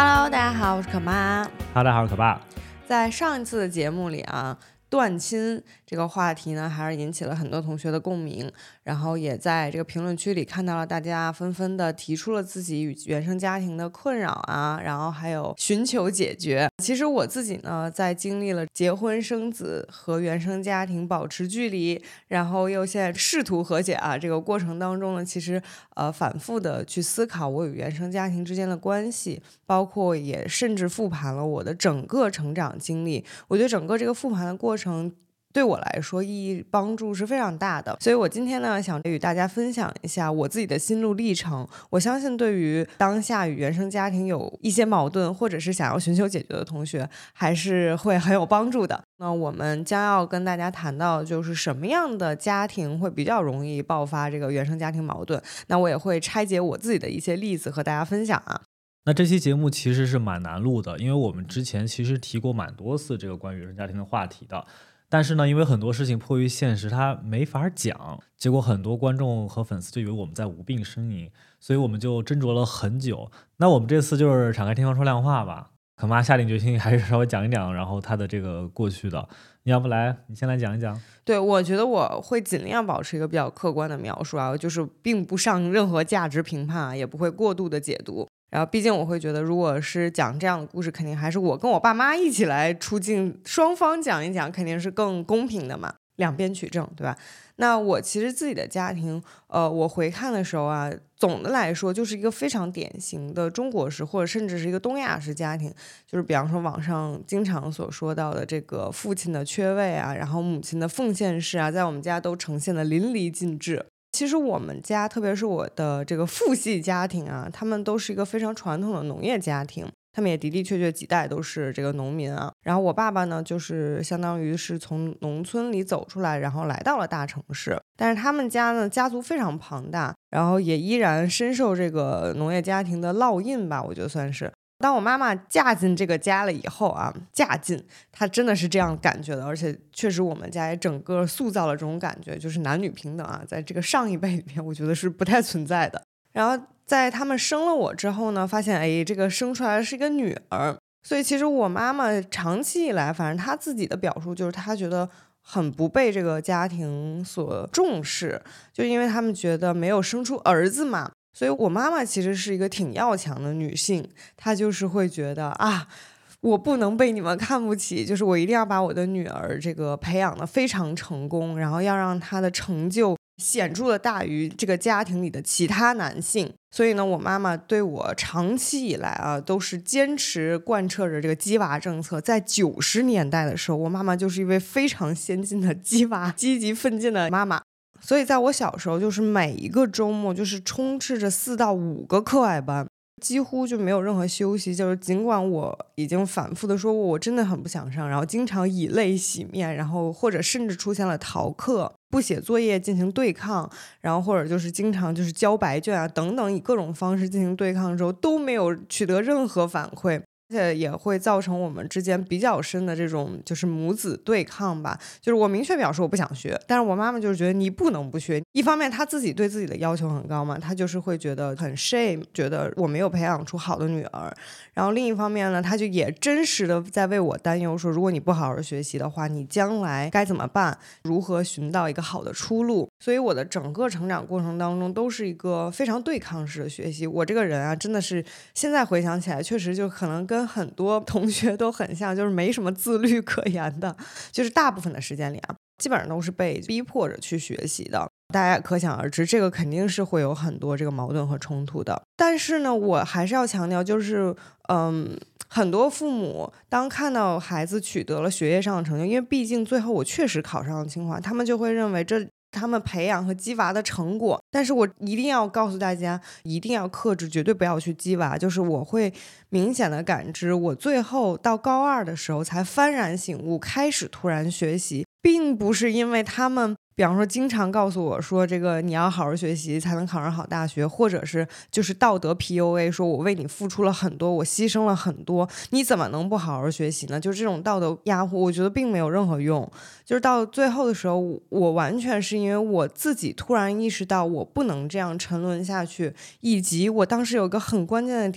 Hello，大家好，我是可妈。 大家好，我是可爸。 在上一次的节目里啊，断亲这个话题呢，还是引起了很多同学的共鸣，然后也在这个评论区里看到了大家纷纷的提出了自己与原生家庭的困扰啊，然后还有寻求解决。其实我自己呢，在经历了结婚生子和原生家庭保持距离，然后又现在试图和解啊，这个过程当中呢，其实反复的去思考我与原生家庭之间的关系，包括也甚至复盘了我的整个成长经历。我觉得整个这个复盘的过程对我来说意义帮助是非常大的，所以我今天呢想与大家分享一下我自己的心路历程。我相信对于当下与原生家庭有一些矛盾或者是想要寻求解决的同学还是会很有帮助的。那我们将要跟大家谈到就是什么样的家庭会比较容易爆发这个原生家庭矛盾，那我也会拆解我自己的一些例子和大家分享啊。 那这期节目其实是蛮难录的，因为我们之前其实提过蛮多次这个关于原生家庭的话题的，但是呢，因为很多事情迫于现实，它没法讲，结果很多观众和粉丝就以为我们在无病呻吟，所以我们就斟酌了很久。那我们这次就是敞开天窗说亮话吧，可妈下定决心还是稍微讲一讲，然后她的这个过去的。你要不来，你先来讲一讲。 对，我觉得我会尽量保持一个比较客观的描述啊，就是并不上任何价值评判啊，也不会过度的解读。然后毕竟我会觉得如果是讲这样的故事，肯定还是我跟我爸妈一起来出镜，双方讲一讲肯定是更公平的嘛，两边取证，对吧？那我其实自己的家庭我回看的时候啊，总的来说就是一个非常典型的中国式或者甚至是一个东亚式家庭，就是比方说网上经常所说到的这个父亲的缺位啊，然后母亲的奉献式啊，在我们家都呈现的淋漓尽致。其实我们家特别是我的这个父系家庭啊，他们都是一个非常传统的农业家庭，他们也的的确确几代都是这个农民啊。然后我爸爸呢，就是相当于是从农村里走出来，然后来到了大城市。但是他们家呢，家族非常庞大，然后也依然深受这个农业家庭的烙印吧，我觉得算是。当我妈妈嫁进这个家了以后啊，嫁进她真的是这样感觉的，而且确实我们家也整个塑造了这种感觉，就是男女平等啊，在这个上一辈里面我觉得是不太存在的。然后在他们生了我之后呢，发现这个生出来的是一个女儿，所以其实我妈妈长期以来反正她自己的表述就是她觉得很不被这个家庭所重视，就因为他们觉得没有生出儿子嘛。所以我妈妈其实是一个挺要强的女性，她就是会觉得啊，我不能被你们看不起，就是我一定要把我的女儿这个培养的非常成功，然后要让她的成就显著的大于这个家庭里的其他男性。所以呢，我妈妈对我长期以来啊都是坚持贯彻着这个鸡娃政策。在90年代的时候，我妈妈就是一位非常先进的鸡娃积极奋进的妈妈。所以在我小时候，就是每一个周末就是充斥着4到5个课外班，几乎就没有任何休息。就是尽管我已经反复的说过我真的很不想上，然后经常以泪洗面，然后或者甚至出现了逃课、不写作业进行对抗，然后或者就是经常就是交白卷啊等等，以各种方式进行对抗的时候，都没有取得任何反馈。而且也会造成我们之间比较深的这种就是母子对抗吧。就是我明确表示我不想学，但是我妈妈就是觉得你不能不学。一方面她自己对自己的要求很高嘛，她就是会觉得很 shame， 觉得我没有培养出好的女儿。然后另一方面呢，她就也真实的在为我担忧，说如果你不好好学习的话，你将来该怎么办，如何寻到一个好的出路。所以我的整个成长过程当中都是一个非常对抗式的学习。我这个人啊，真的是现在回想起来确实就可能跟很多同学都很像，就是没什么自律可言的，就是大部分的时间里啊，基本上都是被逼迫着去学习的。大家也可想而知，这个肯定是会有很多这个矛盾和冲突的。但是呢，我还是要强调，就是很多父母当看到孩子取得了学业上的成就，因为毕竟最后我确实考上了清华，他们就会认为这他们培养和鸡娃的成果。但是我一定要告诉大家，一定要克制，绝对不要去鸡娃。就是我会明显的感知，我最后到高2的时候才幡然醒悟，开始突然学习，并不是因为他们比方说经常告诉我说这个你要好好学习才能考上好大学，或者是就是道德 PUA， 说我为你付出了很多，我牺牲了很多，你怎么能不好好学习呢？就是这种道德压迫，我觉得并没有任何用。就是到最后的时候，我完全是因为我自己突然意识到我不能这样沉沦下去，以及我当时有一个很关键的点，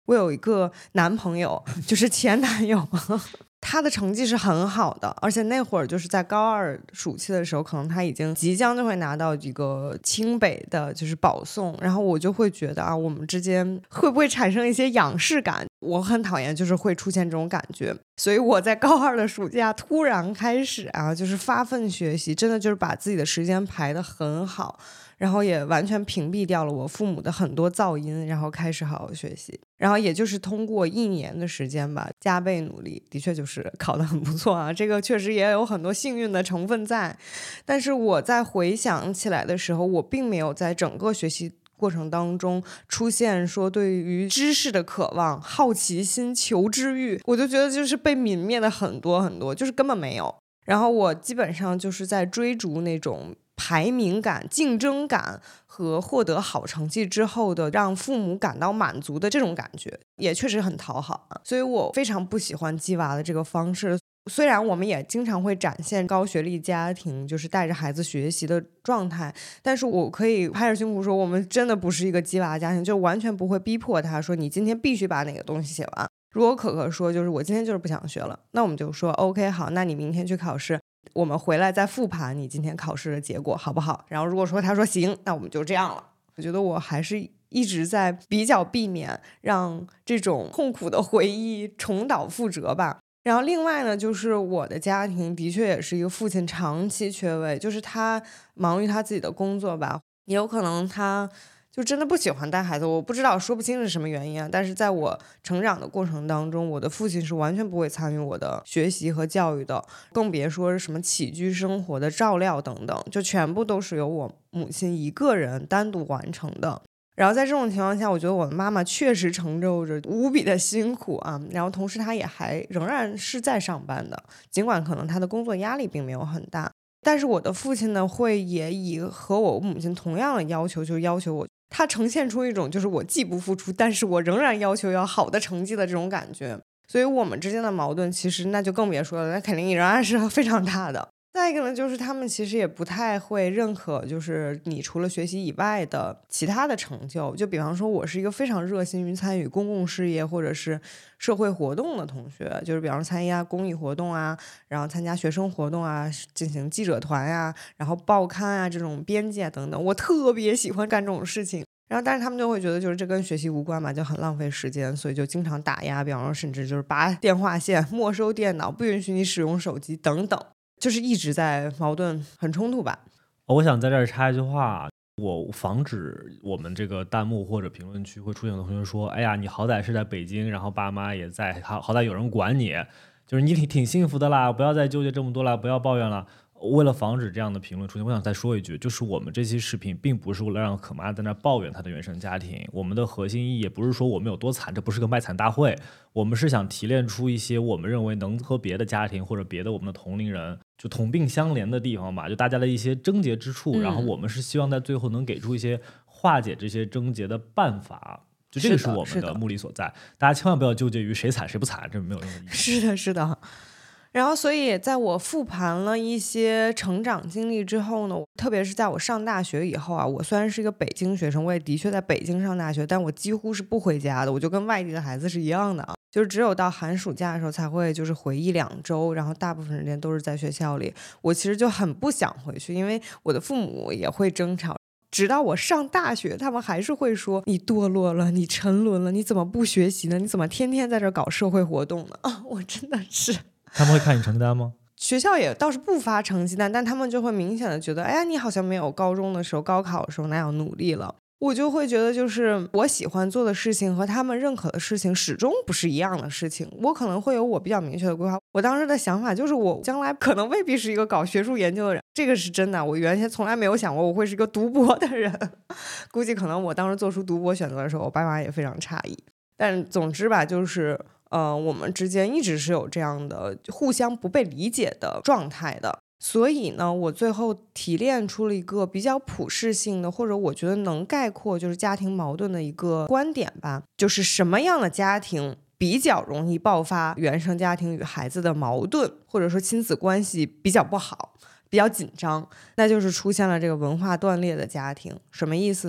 我有一个男朋友，就是前男友他的成绩是很好的，而且那会儿就是在高二暑期的时候，可能他已经即将就会拿到一个清北的就是保送，然后我就会觉得啊，我们之间会不会产生一些仰视感，我很讨厌就是会出现这种感觉，所以我在高二的暑假突然开始啊，就是发奋学习，真的就是把自己的时间排得很好，然后也完全屏蔽掉了我父母的很多噪音，然后开始好好学习，然后也就是通过1年的时间吧，加倍努力，的确就是考得很不错啊，这个确实也有很多幸运的成分在，但是我在回想起来的时候，我并没有在整个学习过程当中出现说对于知识的渴望、好奇心、求知欲，我就觉得就是被泯灭的很多很多，就是根本没有。然后我基本上就是在追逐那种排名感、竞争感和获得好成绩之后的让父母感到满足的这种感觉，也确实很讨好啊。所以我非常不喜欢鸡娃的这个方式。虽然我们也经常会展现高学历家庭就是带着孩子学习的状态，但是我可以拍着胸脯说，我们真的不是一个鸡娃家庭，就完全不会逼迫他说你今天必须把哪个东西写完。如果可可说就是我今天就是不想学了，那我们就说 OK 好，那你明天去考试，我们回来再复盘你今天考试的结果好不好？然后如果说他说行，那我们就这样了。我觉得我还是一直在比较避免让这种痛苦的回忆重蹈覆辙吧。然后另外呢，就是我的家庭的确也是一个父亲长期缺位，就是他忙于他自己的工作吧，也有可能他就真的不喜欢带孩子，我不知道，说不清是什么原因啊。但是在我成长的过程当中，我的父亲是完全不会参与我的学习和教育的，更别说是什么起居生活的照料等等，就全部都是由我母亲一个人单独完成的。然后在这种情况下，我觉得我的妈妈确实承受着无比的辛苦啊，然后同时她也还仍然是在上班的，尽管可能她的工作压力并没有很大，但是我的父亲呢，会也以和我母亲同样的要求，就要求我，他呈现出一种就是我既不付出，但是我仍然要求要好的成绩的这种感觉，所以我们之间的矛盾其实那就更别说了，那肯定仍然是非常大的。再一个呢，就是他们其实也不太会认可就是你除了学习以外的其他的成就，就比方说我是一个非常热心于参与公共事业或者是社会活动的同学，就是比方说参加公益活动啊，然后参加学生活动啊，进行记者团啊，然后报刊啊，这种编辑啊等等，我特别喜欢干这种事情。然后但是他们就会觉得就是这跟学习无关嘛，就很浪费时间，所以就经常打压，比方说甚至就是拔电话线、没收电脑、不允许你使用手机等等，就是一直在矛盾很冲突吧。 我想在这儿插一句话，我防止我们这个弹幕或者评论区会出现的同学说，哎呀你好歹是在北京，然后爸妈也在，好歹有人管你，就是你挺幸福的啦，不要再纠结这么多了，不要抱怨了。为了防止这样的评论出现，我想再说一句，就是我们这期视频并不是为了让可妈在那抱怨她的原生家庭，我们的核心意义也不是说我们有多惨，这不是个卖惨大会，我们是想提炼出一些我们认为能和别的家庭或者别的我们的同龄人就同病相怜的地方吧，就大家的一些症结之处，然后我们是希望在最后能给出一些化解这些症结的办法，就这个是我们的目的所在。大家千万不要纠结于谁惨谁不惨，这没有任何意义。 是的，是的。然后所以在我复盘了一些成长经历之后呢，特别是在我上大学以后啊，我虽然是一个北京学生，我也的确在北京上大学，但我几乎是不回家的，我就跟外地的孩子是一样的啊，就是只有到寒暑假的时候才会就是回1-2周，然后大部分时间都是在学校里。我其实就很不想回去，因为我的父母也会争吵，直到我上大学他们还是会说你堕落了，你沉沦了，你怎么不学习呢，你怎么天天在这搞社会活动呢？啊，我真的是。 他们会看你成绩单吗？ 学校也倒是不发成绩单，但他们就会明显的觉得，哎呀，你好像没有高中的时候高考的时候那样努力了。我就会觉得就是我喜欢做的事情和他们认可的事情始终不是一样的事情，我可能会有我比较明确的规划。我当时的想法就是我将来可能未必是一个搞学术研究的人，这个是真的，我原先从来没有想过我会是一个读博的人，估计可能我当时做出读博选择的时候，我爸妈也非常诧异。但总之吧，就是我们之间一直是有这样的互相不被理解的状态的，所以呢，我最后提炼出了一个比较普适性的，或者我觉得能概括就是家庭矛盾的一个观点吧，就是什么样的家庭比较容易爆发原生家庭与孩子的矛盾，或者说亲子关系比较不好，比较紧张，那就是出现了这个文化断裂的家庭。什么意思呢？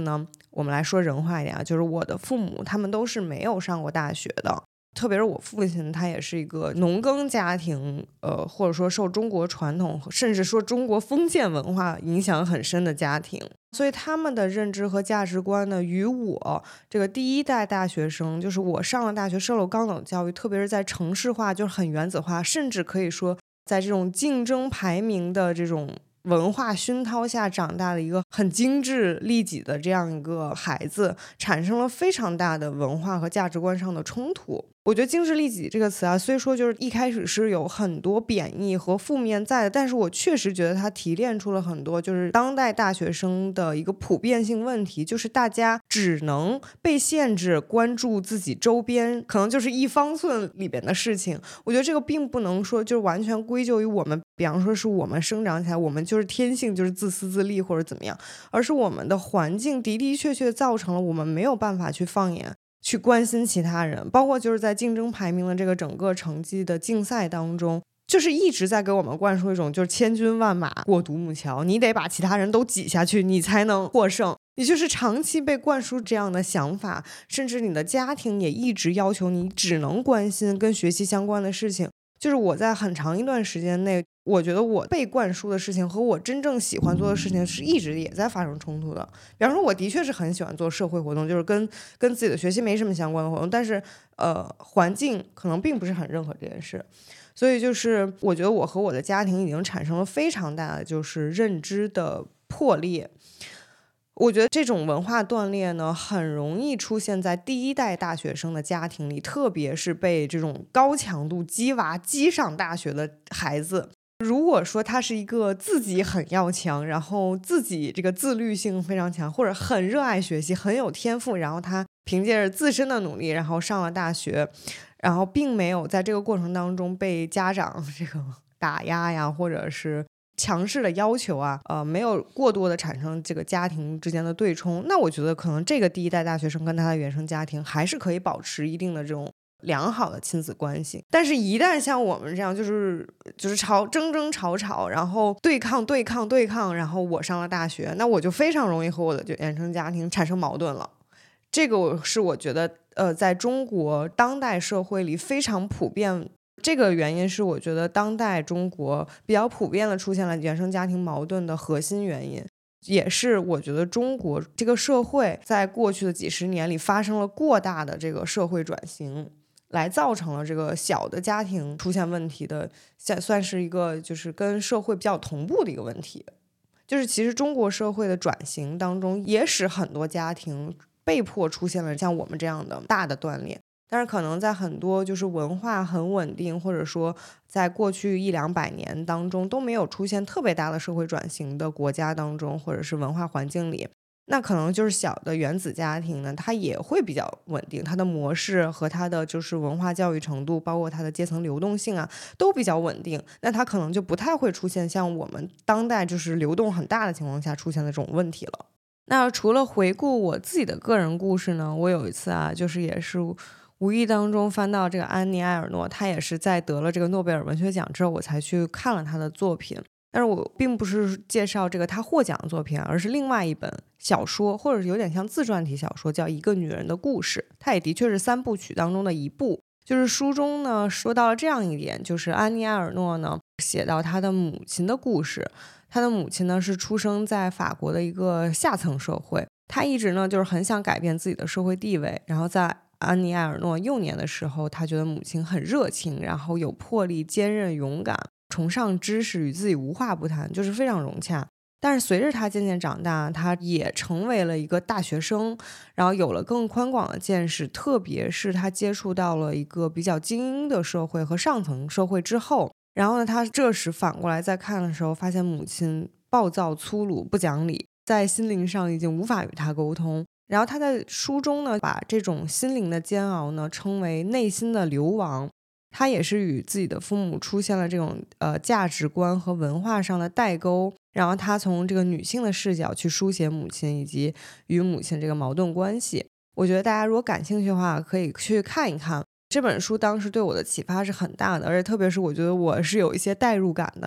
我们来说人话一点啊，就是我的父母他们都是没有上过大学的，特别是我父亲，他也是一个农耕家庭，或者说受中国传统甚至说中国封建文化影响很深的家庭，所以他们的认知和价值观呢，与我这个第一代大学生，就是我上了大学受了高等教育，特别是在城市化，就是很原子化，甚至可以说在这种竞争排名的这种文化熏陶下长大的一个很精致利己的这样一个孩子，产生了非常大的文化和价值观上的冲突。我觉得精致利己这个词啊，虽说就是一开始是有很多贬义和负面在的，但是我确实觉得它提炼出了很多就是当代大学生的一个普遍性问题，就是大家只能被限制关注自己周边可能就是一方寸里边的事情。我觉得这个并不能说就是完全归咎于我们，比方说是我们生长起来我们就是天性就是自私自利或者怎么样，而是我们的环境的的确确造成了我们没有办法去放眼去关心其他人，包括就是在竞争排名的这个整个成绩的竞赛当中，就是一直在给我们灌输一种就是千军万马过独木桥，你得把其他人都挤下去你才能获胜，你就是长期被灌输这样的想法，甚至你的家庭也一直要求你只能关心跟学习相关的事情。就是我在很长一段时间内，我觉得我被灌输的事情和我真正喜欢做的事情是一直也在发生冲突的。比方说我的确是很喜欢做社会活动，就是跟自己的学习没什么相关的活动，但是环境可能并不是很认可这件事，所以就是我觉得我和我的家庭已经产生了非常大的就是认知的破裂。我觉得这种文化断裂呢，很容易出现在第一代大学生的家庭里，特别是被这种高强度鸡娃鸡上大学的孩子。如果说他是一个自己很要强，然后自己这个自律性非常强，或者很热爱学习很有天赋，然后他凭借着自身的努力然后上了大学，然后并没有在这个过程当中被家长这个打压呀，或者是强势的要求啊，没有过多的产生这个家庭之间的对冲，那我觉得可能这个第一代大学生跟他的原生家庭还是可以保持一定的这种良好的亲子关系。但是一旦像我们这样就是争吵，然后对抗，然后我上了大学，那我就非常容易和我的原生家庭产生矛盾了。这个是我觉得在中国当代社会里非常普遍，这个原因是我觉得当代中国比较普遍的出现了原生家庭矛盾的核心原因，也是我觉得中国这个社会在过去的几十年里发生了过大的这个社会转型，来造成了这个小的家庭出现问题的，算是一个就是跟社会比较同步的一个问题。就是其实中国社会的转型当中也使很多家庭被迫出现了像我们这样的大的断裂，但是可能在很多就是文化很稳定，或者说在过去100-200年当中都没有出现特别大的社会转型的国家当中，或者是文化环境里，那可能就是小的原子家庭呢，它也会比较稳定，它的模式和它的就是文化教育程度，包括它的阶层流动性啊，都比较稳定，那它可能就不太会出现像我们当代就是流动很大的情况下出现的这种问题了。那除了回顾我自己的个人故事呢，我有一次啊，就是也是无意当中翻到这个安妮埃尔诺，她也是在得了这个诺贝尔文学奖之后，我才去看了她的作品。但是我并不是介绍这个她获奖的作品，而是另外一本小说，或者是有点像自传体小说，叫《一个女人的故事》。它也的确是3部曲当中的一部。就是书中呢说到了这样一点，就是安妮埃尔诺呢写到她的母亲的故事。她的母亲呢是出生在法国的一个下层社会，她一直呢就是很想改变自己的社会地位。然后在安妮埃尔诺幼年的时候，她觉得母亲很热情，然后有魄力、坚韧、勇敢，崇尚知识，与自己无话不谈，就是非常融洽。但是随着她渐渐长大，她也成为了一个大学生，然后有了更宽广的见识，特别是她接触到了一个比较精英的社会和上层社会之后，然后呢，他这时反过来再看的时候，发现母亲暴躁、粗鲁、不讲理，在心灵上已经无法与他沟通。然后他在书中呢，把这种心灵的煎熬呢称为内心的流亡。他也是与自己的父母出现了这种价值观和文化上的代沟，然后他从这个女性的视角去书写母亲以及与母亲这个矛盾关系。我觉得大家如果感兴趣的话，可以去看一看。这本书当时对我的启发是很大的，而且特别是我觉得我是有一些代入感的，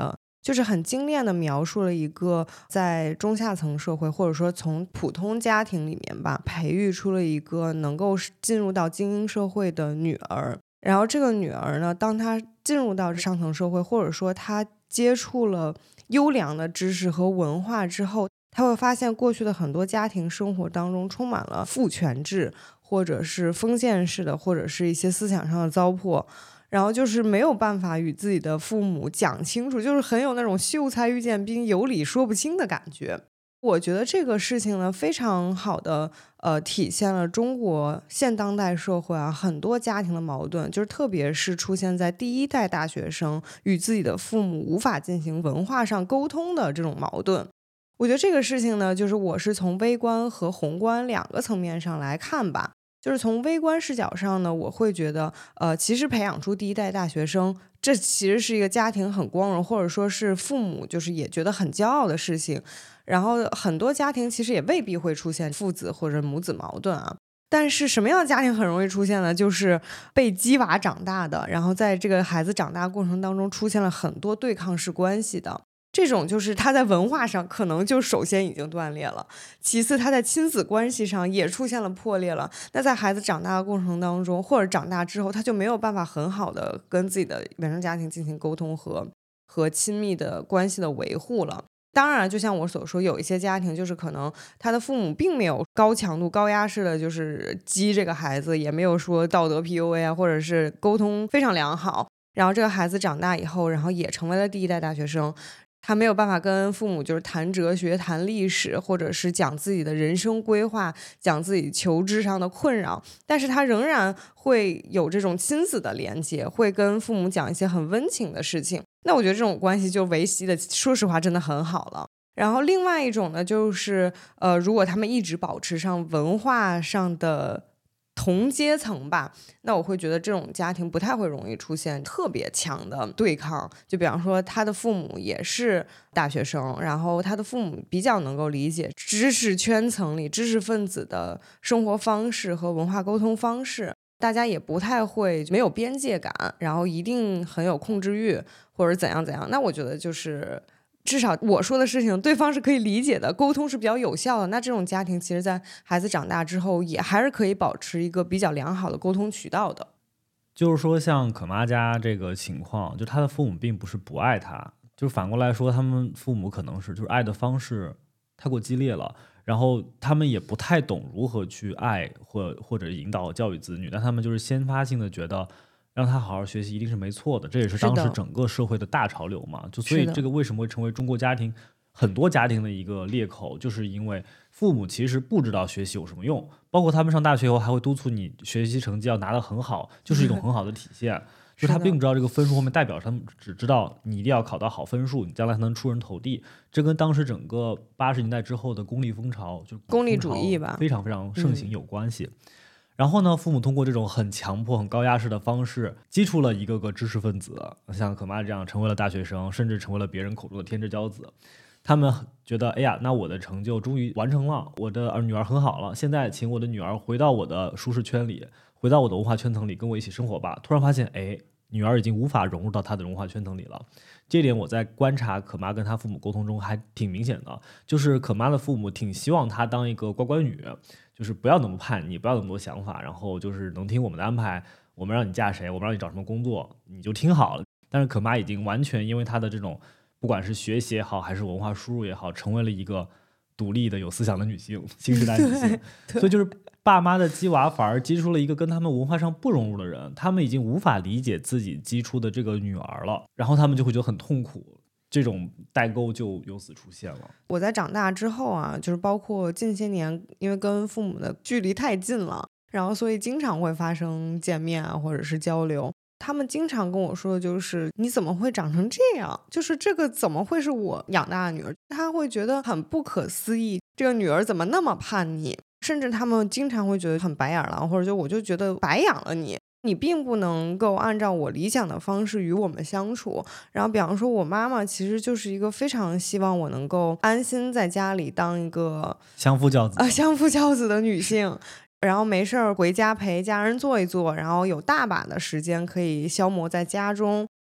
就是很精炼的描述了一个在中下层社会，或者说从普通家庭里面吧，培育出了一个能够进入到精英社会的女儿。然后这个女儿呢，当她进入到上层社会，或者说她接触了优良的知识和文化之后，她会发现过去的很多家庭生活当中充满了父权制，或者是封建式的，或者是一些思想上的糟粕。然后就是没有办法与自己的父母讲清楚，就是很有那种秀才遇见兵，有理说不清的感觉。我觉得这个事情呢，非常好的体现了中国现当代社会啊很多家庭的矛盾，就是特别是出现在第一代大学生与自己的父母无法进行文化上沟通的这种矛盾。我觉得这个事情呢，就是我是从微观和宏观两个层面上来看吧。就是从微观视角上呢，我会觉得，其实培养出第一代大学生，这其实是一个家庭很光荣，或者说是父母就是也觉得很骄傲的事情。然后很多家庭其实也未必会出现父子或者母子矛盾啊。但是什么样的家庭很容易出现呢？就是被鸡娃长大的，然后在这个孩子长大过程当中出现了很多对抗式关系的。这种就是他在文化上可能就首先已经断裂了，其次他在亲子关系上也出现了破裂了。那在孩子长大的过程当中，或者长大之后，他就没有办法很好的跟自己的原生家庭进行沟通和亲密的关系的维护了。当然就像我所说，有一些家庭就是可能他的父母并没有高强度高压式的就是激这个孩子，也没有说道德 PUA 啊，或者是沟通非常良好，然后这个孩子长大以后，然后也成为了第一代大学生，他没有办法跟父母就是谈哲学谈历史，或者是讲自己的人生规划，讲自己求知上的困扰，但是他仍然会有这种亲子的连接，会跟父母讲一些很温情的事情。那我觉得这种关系就维系的说实话真的很好了。然后另外一种呢，就是如果他们一直保持上文化上的同阶层吧，那我会觉得这种家庭不太会容易出现特别强的对抗。就比方说他的父母也是大学生，然后他的父母比较能够理解知识圈层里知识分子的生活方式和文化沟通方式，大家也不太会没有边界感，然后一定很有控制欲或者怎样怎样。那我觉得就是至少我说的事情对方是可以理解的，沟通是比较有效的，那这种家庭其实在孩子长大之后也还是可以保持一个比较良好的沟通渠道的。 就是说像可妈家这个情况，就他的父母并不是不爱他，就是反过来说他们父母可能是就是爱的方式太过激烈了，然后他们也不太懂如何去爱或者引导教育子女，但他们就是先发性的觉得让他好好学习一定是没错的，这也是当时整个社会的大潮流嘛。就所以这个为什么会成为中国家庭很多家庭的一个裂口，就是因为父母其实不知道学习有什么用，包括他们上大学以后还会督促你学习成绩要拿得很好，就是一种很好的体现。就他并不知道这个分数后面代表，他们只知道你一定要考到好分数，你将来才能出人头地。这跟当时整个80年代之后的功利风潮，就功利主义吧， 非常非常盛行有关系。然后呢，父母通过这种很强迫、很高压式的方式，激出了一个个知识分子，像可妈这样成为了大学生，甚至成为了别人口中的天之骄子。他们觉得，哎呀，那我的成就终于完成了，我的女儿很好了，现在请我的女儿回到我的舒适圈里，回到我的文化圈层里，跟我一起生活吧。突然发现，哎，女儿已经无法融入到她的文化圈层里了。这点我在观察可妈跟她父母沟通中还挺明显的，就是可妈的父母挺希望她当一个乖乖女，就是不要那么叛逆，不要那么多想法，然后就是能听我们的安排，我们让你嫁谁，我们让你找什么工作，你就听好了。但是可妈已经完全因为她的这种不管是学习也好，还是文化输入也好，成为了一个独立的有思想的女性，新时代女性。所以就是爸妈的鸡娃反而激出了一个跟他们文化上不融入的人，他们已经无法理解自己激出的这个女儿了，然后他们就会觉得很痛苦，这种代沟就由此出现了。 我在长大之后啊，就是包括近些年，因为跟父母的距离太近了，然后所以经常会发生见面啊，或者是交流。他们经常跟我说的就是你怎么会长成这样，就是这个怎么会是我养大的女儿，他会觉得很不可思议，这个女儿怎么那么叛逆，甚至他们经常会觉得很白眼狼，或者我就觉得白养了你，你并不能够按照我理想的方式与我们相处。然后比方说我妈妈其实就是一个非常希望我能够安心在家里当一个相夫教子相夫教子的女性，然后没事儿回家陪家人坐一坐，然后有大把的时间可以消磨在家中。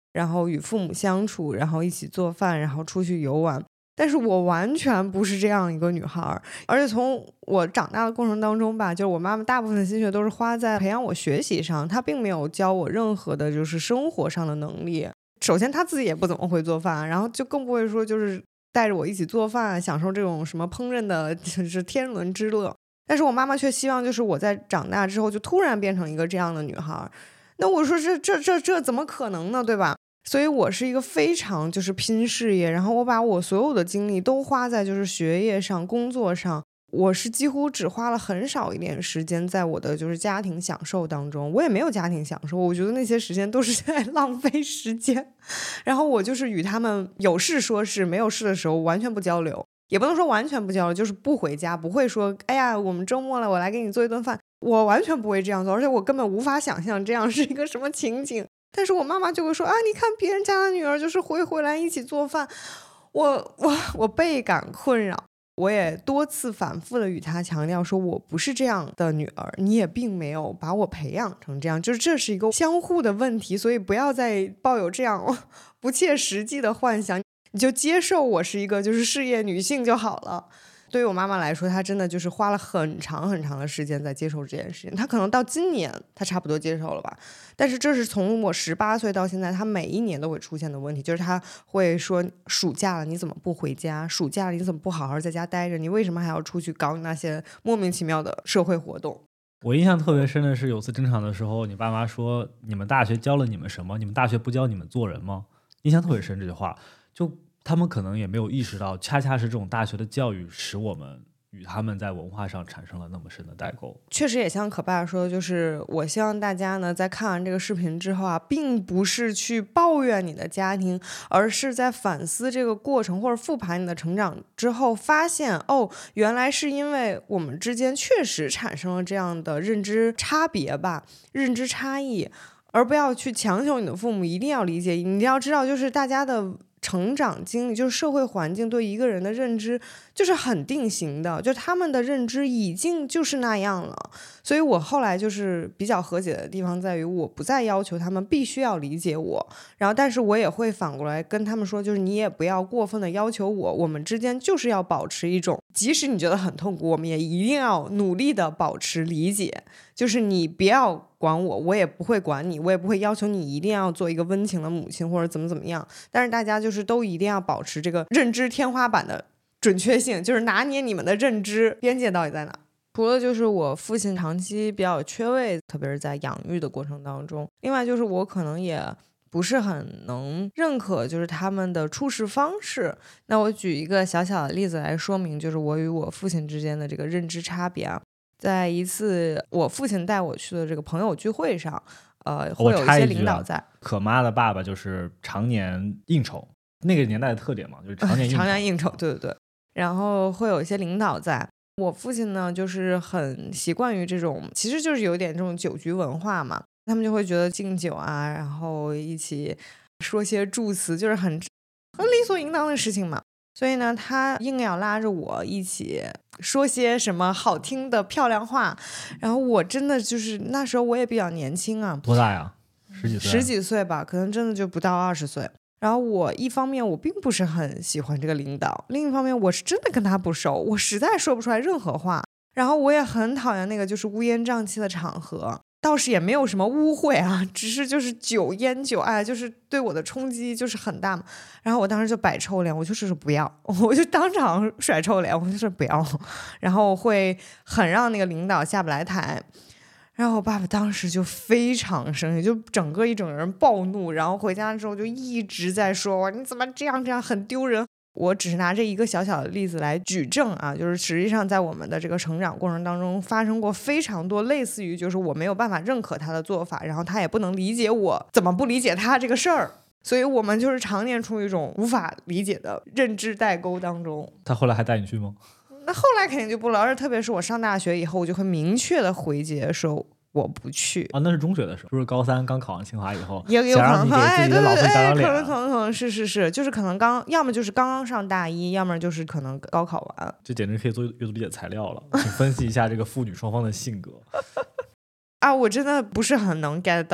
然后与父母相处，然后一起做饭，然后出去游玩。但是我完全不是这样一个女孩，而且从我长大的过程当中吧，就是我妈妈大部分的心血都是花在培养我学习上，她并没有教我任何的就是生活上的能力。首先她自己也不怎么会做饭，然后就更不会说就是带着我一起做饭，享受这种什么烹饪的就是天伦之乐。但是我妈妈却希望就是我在长大之后就突然变成一个这样的女孩，那我说这怎么可能呢，对吧？所以我是一个非常就是拼事业，然后我把我所有的精力都花在就是学业上工作上，我是几乎只花了很少一点时间在我的就是家庭享受当中，我也没有家庭享受，我觉得那些时间都是在浪费时间。然后我就是与他们有事说事，没有事的时候完全不交流，也不能说完全不交流，就是不回家，不会说哎呀我们周末了我来给你做一顿饭，我完全不会这样做，而且我根本无法想象这样是一个什么情景。但是我妈妈就会说啊，你看别人家的女儿就是会回来一起做饭，我倍感困扰。我也多次反复的与她强调说，我不是这样的女儿，你也并没有把我培养成这样，就是这是一个相互的问题，所以不要再抱有这样不切实际的幻想，你就接受我是一个就是事业女性就好了。对于我妈妈来说，她真的就是花了很长很长的时间在接受这件事情，她可能到今年她差不多接受了吧，但是这是从我18岁到现在，她每一年都会出现的问题，就是她会说暑假了你怎么不回家，暑假了你怎么不好好在家待着，你为什么还要出去搞你那些莫名其妙的社会活动。 我印象特别深的是有次正常的时候，你爸妈说你们大学教了你们什么，你们大学不教你们做人吗？印象特别深这句话，就他们可能也没有意识到，恰恰是这种大学的教育使我们与他们在文化上产生了那么深的代沟。 确实也像可爸说，就是我希望大家呢在看完这个视频之后啊，并不是去抱怨你的家庭，而是在反思这个过程或者复盘你的成长之后，发现哦，原来是因为我们之间确实产生了这样的认知差别吧，认知差异，而不要去强求你的父母一定要理解，你一定要知道就是大家的成长经历，就是社会环境对一个人的认知就是很定型的，就他们的认知已经就是那样了。所以我后来就是比较和解的地方在于，我不再要求他们必须要理解我，然后但是我也会反过来跟他们说，就是你也不要过分的要求我，我们之间就是要保持一种，即使你觉得很痛苦，我们也一定要努力的保持理解，就是你不要管我，我也不会管你，我也不会要求你一定要做一个温情的母亲或者怎么样，但是大家就是都一定要保持这个认知天花板的准确性，就是拿捏你们的认知边界到底在哪。除了就是我父亲长期比较缺位，特别是在养育的过程当中，另外就是我可能也不是很能认可就是他们的处事方式。那我举一个小小的例子来说明就是我与我父亲之间的这个认知差别啊。在一次我父亲带我去的这个朋友聚会上，会有一些领导在。 可妈的爸爸就是常年应酬，那个年代的特点嘛，就是常年应酬。 常年应酬，对对对。然后会有一些领导在。我父亲呢，就是很习惯于这种，其实就是有点这种酒局文化嘛。他们就会觉得敬酒啊，然后一起说些祝词，就是很理所应当的事情嘛。所以呢，他硬要拉着我一起说些什么好听的漂亮话，然后我真的就是那时候我也比较年轻啊。 多大呀？10几岁？10 几岁吧，可能真的就不到20岁。然后我一方面我并不是很喜欢这个领导，另一方面我是真的跟他不熟，我实在说不出来任何话。然后我也很讨厌那个就是乌烟瘴气的场合，倒是也没有什么污秽啊，只是就是酒烟酒爱，就是对我的冲击就是很大嘛。然后我当时就摆臭脸，我就是不要，我就当场甩臭脸，我就是不要，然后会很让那个领导下不来台。然后我爸爸当时就非常生气，就整个一整人暴怒，然后回家之后就一直在说你怎么这样很丢人。我只是拿这一个小小的例子来举证啊，就是实际上在我们的这个成长过程当中发生过非常多类似于就是我没有办法认可他的做法，然后他也不能理解我怎么不理解他这个事儿，所以我们就是常年处于一种无法理解的认知代沟当中。 他后来还带你去吗？ 那后来肯定就不了，而且特别是我上大学以后，我就会明确的回绝说我不去啊。那是中学的时候，就是高3刚考上清华以后， 也有可能， 哎，对对对， 可能是，就是可能要么就是刚刚上大一，要么就是可能高考完。 这简直可以做阅读理解材料了，请分析一下这个父女双方的性格。 啊，我真的不是很能 get 到。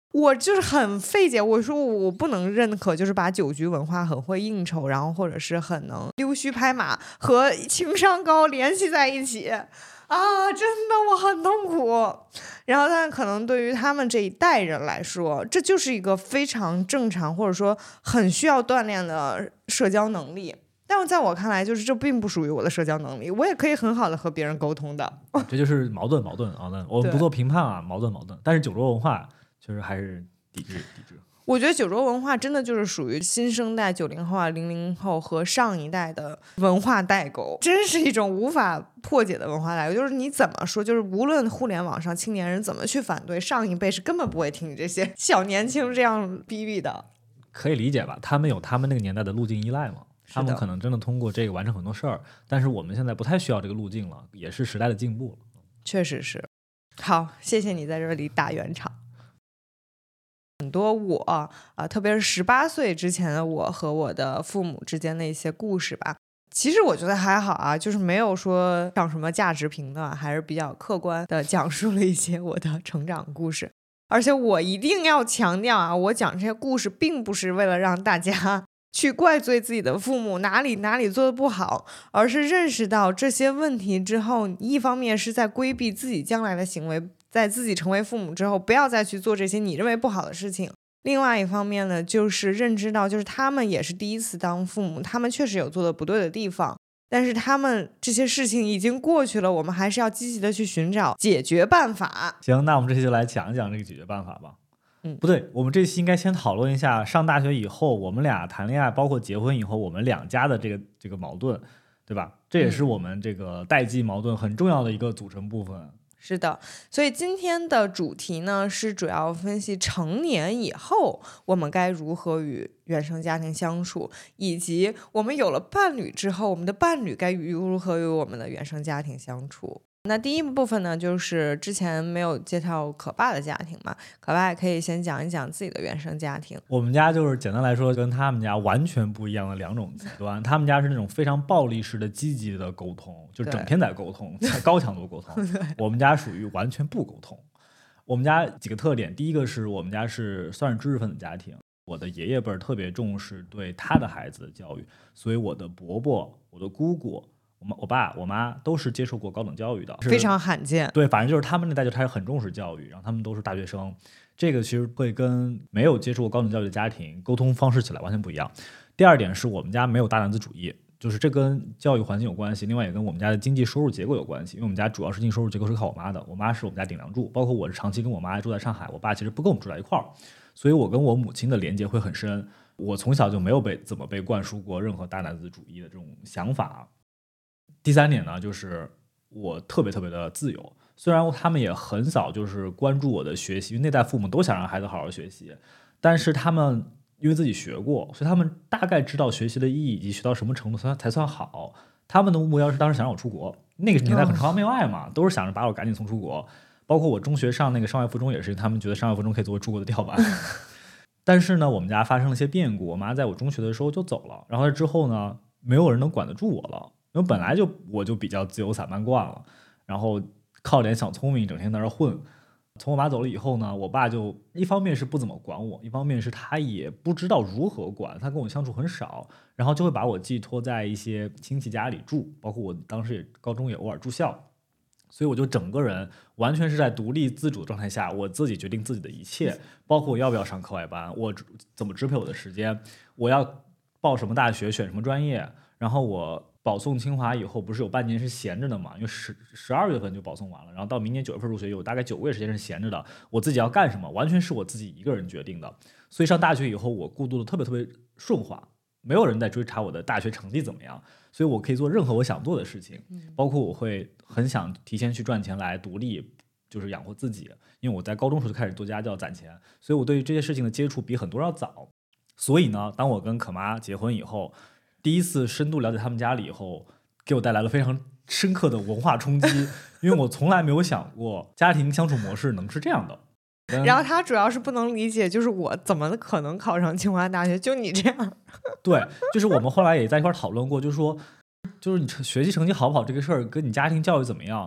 我就是很费解，我说我不能认可，就是把酒局文化很会应酬，然后或者是很能溜须拍马和情商高联系在一起啊，真的我很痛苦。然后但可能对于他们这一代人来说，这就是一个非常正常或者说很需要锻炼的社交能力。但是在我看来，就是这并不属于我的社交能力，我也可以很好的和别人沟通的。 这就是矛盾。我们不做评判啊，矛盾。但是酒桌文化确实还是抵制。 我觉得酒桌文化真的就是属于新生代90后啊、00后和上一代的文化代沟，真是一种无法破解的文化代沟。就是你怎么说，就是无论互联网上青年人怎么去反对，上一辈是根本不会听你这些小年轻这样逼逼的。 可以理解吧？他们有他们那个年代的路径依赖嘛，他们可能真的通过这个完成很多事儿，但是我们现在不太需要这个路径了，也是时代的进步了。 确实是。好，谢谢你在这里打圆场。很多特别是18岁之前的我和我的父母之间的一些故事吧，其实我觉得还好啊，就是没有说上什么价值评的，还是比较客观的讲述了一些我的成长故事。而且我一定要强调啊，我讲这些故事并不是为了让大家去怪罪自己的父母哪里做的不好，而是认识到这些问题之后，一方面是在规避自己将来的行为，在自己成为父母之后不要再去做这些你认为不好的事情。另外一方面呢，就是认知到就是他们也是第一次当父母，他们确实有做的不对的地方，但是他们这些事情已经过去了，我们还是要积极的去寻找解决办法。 行，那我们这期就来讲一讲这个解决办法吧。不对，我们这期应该先讨论一下上大学以后我们俩谈恋爱包括结婚以后我们两家的这个矛盾，对吧？这也是我们这个代际矛盾很重要的一个组成部分。 是的，所以今天的主题呢是主要分析成年以后我们该如何与原生家庭相处，以及我们有了伴侣之后我们的伴侣该如何与我们的原生家庭相处。那第一部分呢，就是之前没有介绍可爸的家庭嘛，可爸也可以先讲一讲自己的原生家庭。 我们家就是简单来说跟他们家完全不一样的两种极端，他们家是那种非常暴力式的积极的沟通，就整天在沟通，高强度沟通。我们家属于完全不沟通。我们家几个特点，第一个是我们家是算是知识分子家庭，我的爷爷辈特别重视对他的孩子的教育，所以我的伯伯、我的姑姑、我爸我妈都是接受过高等教育的， 非常罕见。 对，反正就是他们那代就开始很重视教育，然后他们都是大学生，这个其实会跟没有接受过高等教育的家庭沟通方式起来完全不一样。第二点是我们家没有大男子主义，就是这跟教育环境有关系，另外也跟我们家的经济收入结构有关系，因为我们家主要是经济收入结构是靠我妈的，我妈是我们家顶梁柱，包括我是长期跟我妈住在上海，我爸其实不跟我们住在一块儿，所以我跟我母亲的连接会很深。我从小就没有怎么被灌输过任何大男子主义的这种想法。第三点呢，就是我特别的自由，虽然他们也很早就是关注我的学习，因为那代父母都想让孩子好好学习，但是他们因为自己学过，所以他们大概知道学习的意义以及学到什么程度才算好。他们的目标是当时想让我出国，那个年代很崇洋媚外嘛，都是想着把我赶紧送出国。包括我中学上那个商业附中也是，他们觉得商业附中可以作为出国的跳板。但是呢，我们家发生了一些变故，我妈在我中学的时候就走了，然后之后呢，没有人能管得住我了。因为本来我就比较自由散漫惯了，然后靠点小聪明整天在那混。从我妈走了以后呢，我爸就一方面是不怎么管我，一方面是他也不知道如何管，他跟我相处很少，然后就会把我寄托在一些亲戚家里住，包括我当时高中也偶尔住校，所以我就整个人完全是在独立自主的状态下，我自己决定自己的一切，包括我要不要上课外班，我怎么支配我的时间，我要报什么大学选什么专业，然后我保送清华以后不是有半年是闲着的嘛，因为12月份就保送完了，然后到明年9月份入学有大概9个月时间是闲着的，我自己要干什么完全是我自己一个人决定的。所以上大学以后我过渡的特别顺滑，没有人在追查我的大学成绩怎么样，所以我可以做任何我想做的事情，包括我会很想提前去赚钱来独立，就是养活自己，因为我在高中时候就开始做家教攒钱，所以我对于这些事情的接触比很多人要早。所以呢，当我跟可妈结婚以后，第一次深度了解他们家里以后，给我带来了非常深刻的文化冲击，因为我从来没有想过家庭相处模式能是这样的。 然后他主要是不能理解，就是我怎么可能考上清华大学，就你这样。 对，就是我们后来也在一块讨论过，就是说，就是你学习成绩好不好这个事儿跟你家庭教育怎么样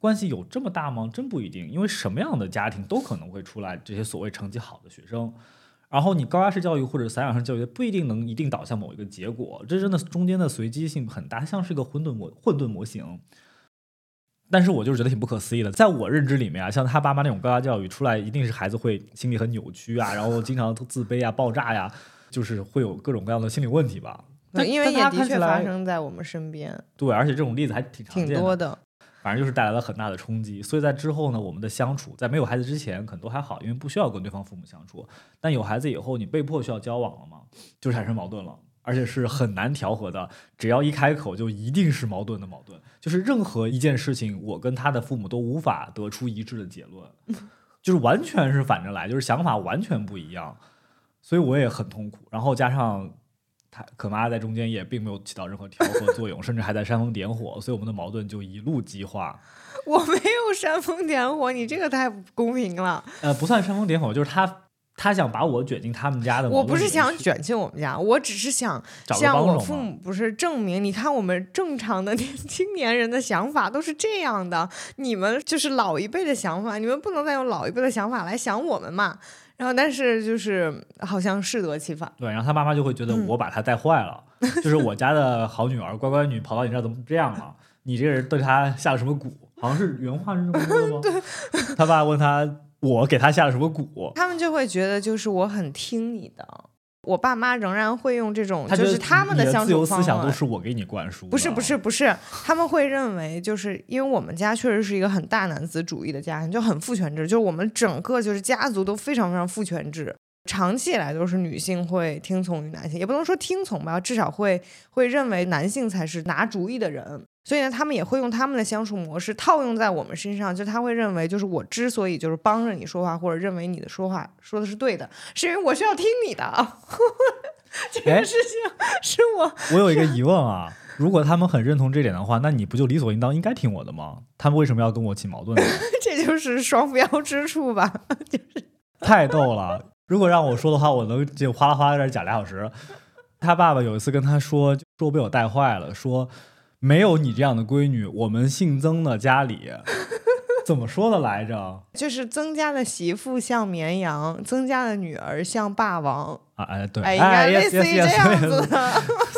关系有这么大吗？真不一定，因为什么样的家庭都可能会出来这些所谓成绩好的学生。然后你高压式教育或者散养式教育不一定导向某一个结果，这真的中间的随机性很大，像是一个混沌模型。但是我就是觉得挺不可思议的，在我认知里面啊，像他爸妈那种高压教育出来，一定是孩子会心理很扭曲啊，然后经常自卑啊、爆炸呀，就是会有各种各样的心理问题吧。 因为也的确发生在我们身边。 对，而且这种例子还挺常见的， 挺多的。 反正就是带来了很大的冲击。所以在之后呢，我们的相处在没有孩子之前可能都还好，因为不需要跟对方父母相处。但有孩子以后，你被迫需要交往了嘛，就产生矛盾了，而且是很难调和的。只要一开口，就一定是矛盾的矛盾。就是任何一件事情，我跟他的父母都无法得出一致的结论，就是完全是反着来，就是想法完全不一样。所以我也很痛苦。然后加上可妈在中间也并没有起到任何调和作用，甚至还在煽风点火，所以我们的矛盾就一路激化。 我没有煽风点火，你这个太不公平了。 不算煽风点火，就是他想把我卷进他们家的矛盾里面去。 我不是想卷进我们家，我只是想向我父母不是证明，你看我们正常的青年人的想法都是这样的，你们就是老一辈的想法，你们不能再用老一辈的想法来想我们嘛。然后但是就是好像适得其反。 对，然后他妈妈就会觉得我把他带坏了，就是我家的好女儿乖乖女跑到你这儿怎么这样了？你这个人对他下了什么蛊？好像是原话是这么说的吗？ 对， 他爸问他我给他下了什么蛊， 他们就会觉得就是我很听你的。我爸妈仍然会用这种就是他们的相处方法， 自由思想都是我给你灌输的。 不是，他们会认为就是因为我们家确实是一个很大男子主义的家庭，就很父权制，就是我们整个就是家族都非常非常父权制，长期以来都是女性会听从于男性，也不能说听从吧，至少会认为男性才是拿主意的人。所以呢，他们也会用他们的相处模式套用在我们身上，就他会认为就是我之所以就是帮着你说话，或者认为你的说话说的是对的，是因为我需要听你的。这个事情是我有一个疑问啊，如果他们很认同这点的话，那你不就理所应当应该听我的吗？他们为什么要跟我起矛盾呢？ 这就是双标之处吧。就是太逗了。如果让我说的话，我能就哗啦哗啦在这讲2小时。他爸爸有一次跟他说被我带坏了，说没有你这样的闺女，我们姓曾的家里怎么说的来着？ 就是曾家的媳妇像绵羊，曾家的女儿像霸王啊！哎，对， 应该类似于这样子的。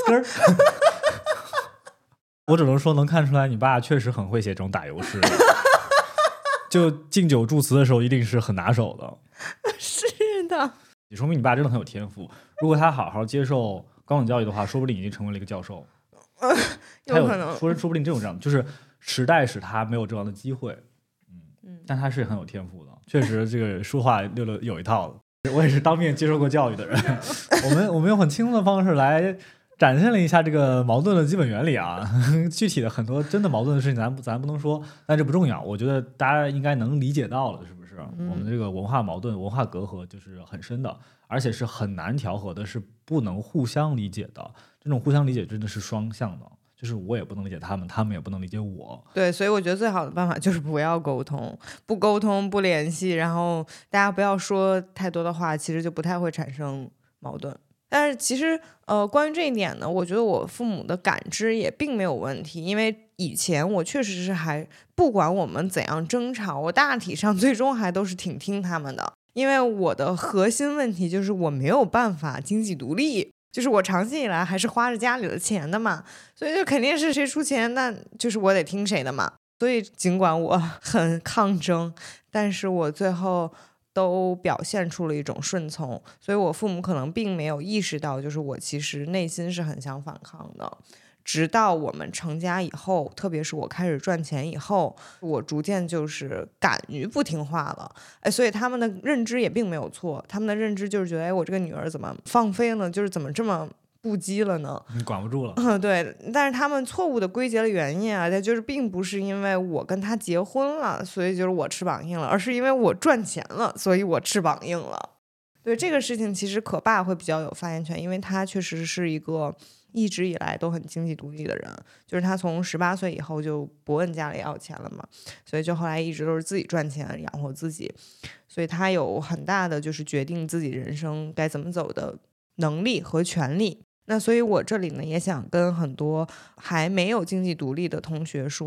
我只能说能看出来你爸确实很会写这种打油诗，就敬酒祝词的时候一定是很拿手的。 是的， 也说明你爸真的很有天赋。如果他好好接受高等教育的话，说不定已经成为了一个教授。 有可能， 说不定这样，就是时代使他没有这样的机会。但他是很有天赋的，确实这个说话溜有一套的。我也是当面接受过教育的人。我们用很轻松的方式来展现了一下这个矛盾的基本原理啊。具体的很多真的矛盾的事情咱不能说，但这不重要。我觉得大家应该能理解到了，是不是？我们这个文化矛盾、文化隔阂就是很深的，而且是很难调和的，是不能互相理解的。这种互相理解真的是双向的。就是我也不能理解他们，他们也不能理解我。 对，所以我觉得最好的办法就是不要沟通，不沟通，不联系，然后大家不要说太多的话，其实就不太会产生矛盾。但是其实关于这一点呢，我觉得我父母的感知也并没有问题，因为以前我确实是还不管我们怎样争吵，我大体上最终还都是挺听他们的，因为我的核心问题就是我没有办法经济独立。就是我长期以来还是花着家里的钱的嘛，所以就肯定是谁出钱，那就是我得听谁的嘛。所以尽管我很抗争，但是我最后都表现出了一种顺从，所以我父母可能并没有意识到，就是我其实内心是很想反抗的。直到我们成家以后，特别是我开始赚钱以后，我逐渐就是敢于不听话了。所以他们的认知也并没有错，他们的认知就是觉得，我这个女儿怎么放飞了，就是怎么这么不羁了呢？ 你管不住了。 对，但是他们错误的归结了原因啊，就是并不是因为我跟他结婚了，所以就是我翅膀硬了，而是因为我赚钱了，所以我翅膀硬了。对这个事情，其实可爸会比较有发言权，因为他确实是一个一直以来都很经济独立的人，就是他从18岁以后就不问家里要钱了嘛，所以就后来一直都是自己赚钱养活自己，所以他有很大的就是决定自己人生该怎么走的能力和权利。那所以我这里呢也想跟很多还没有经济独立的同学说，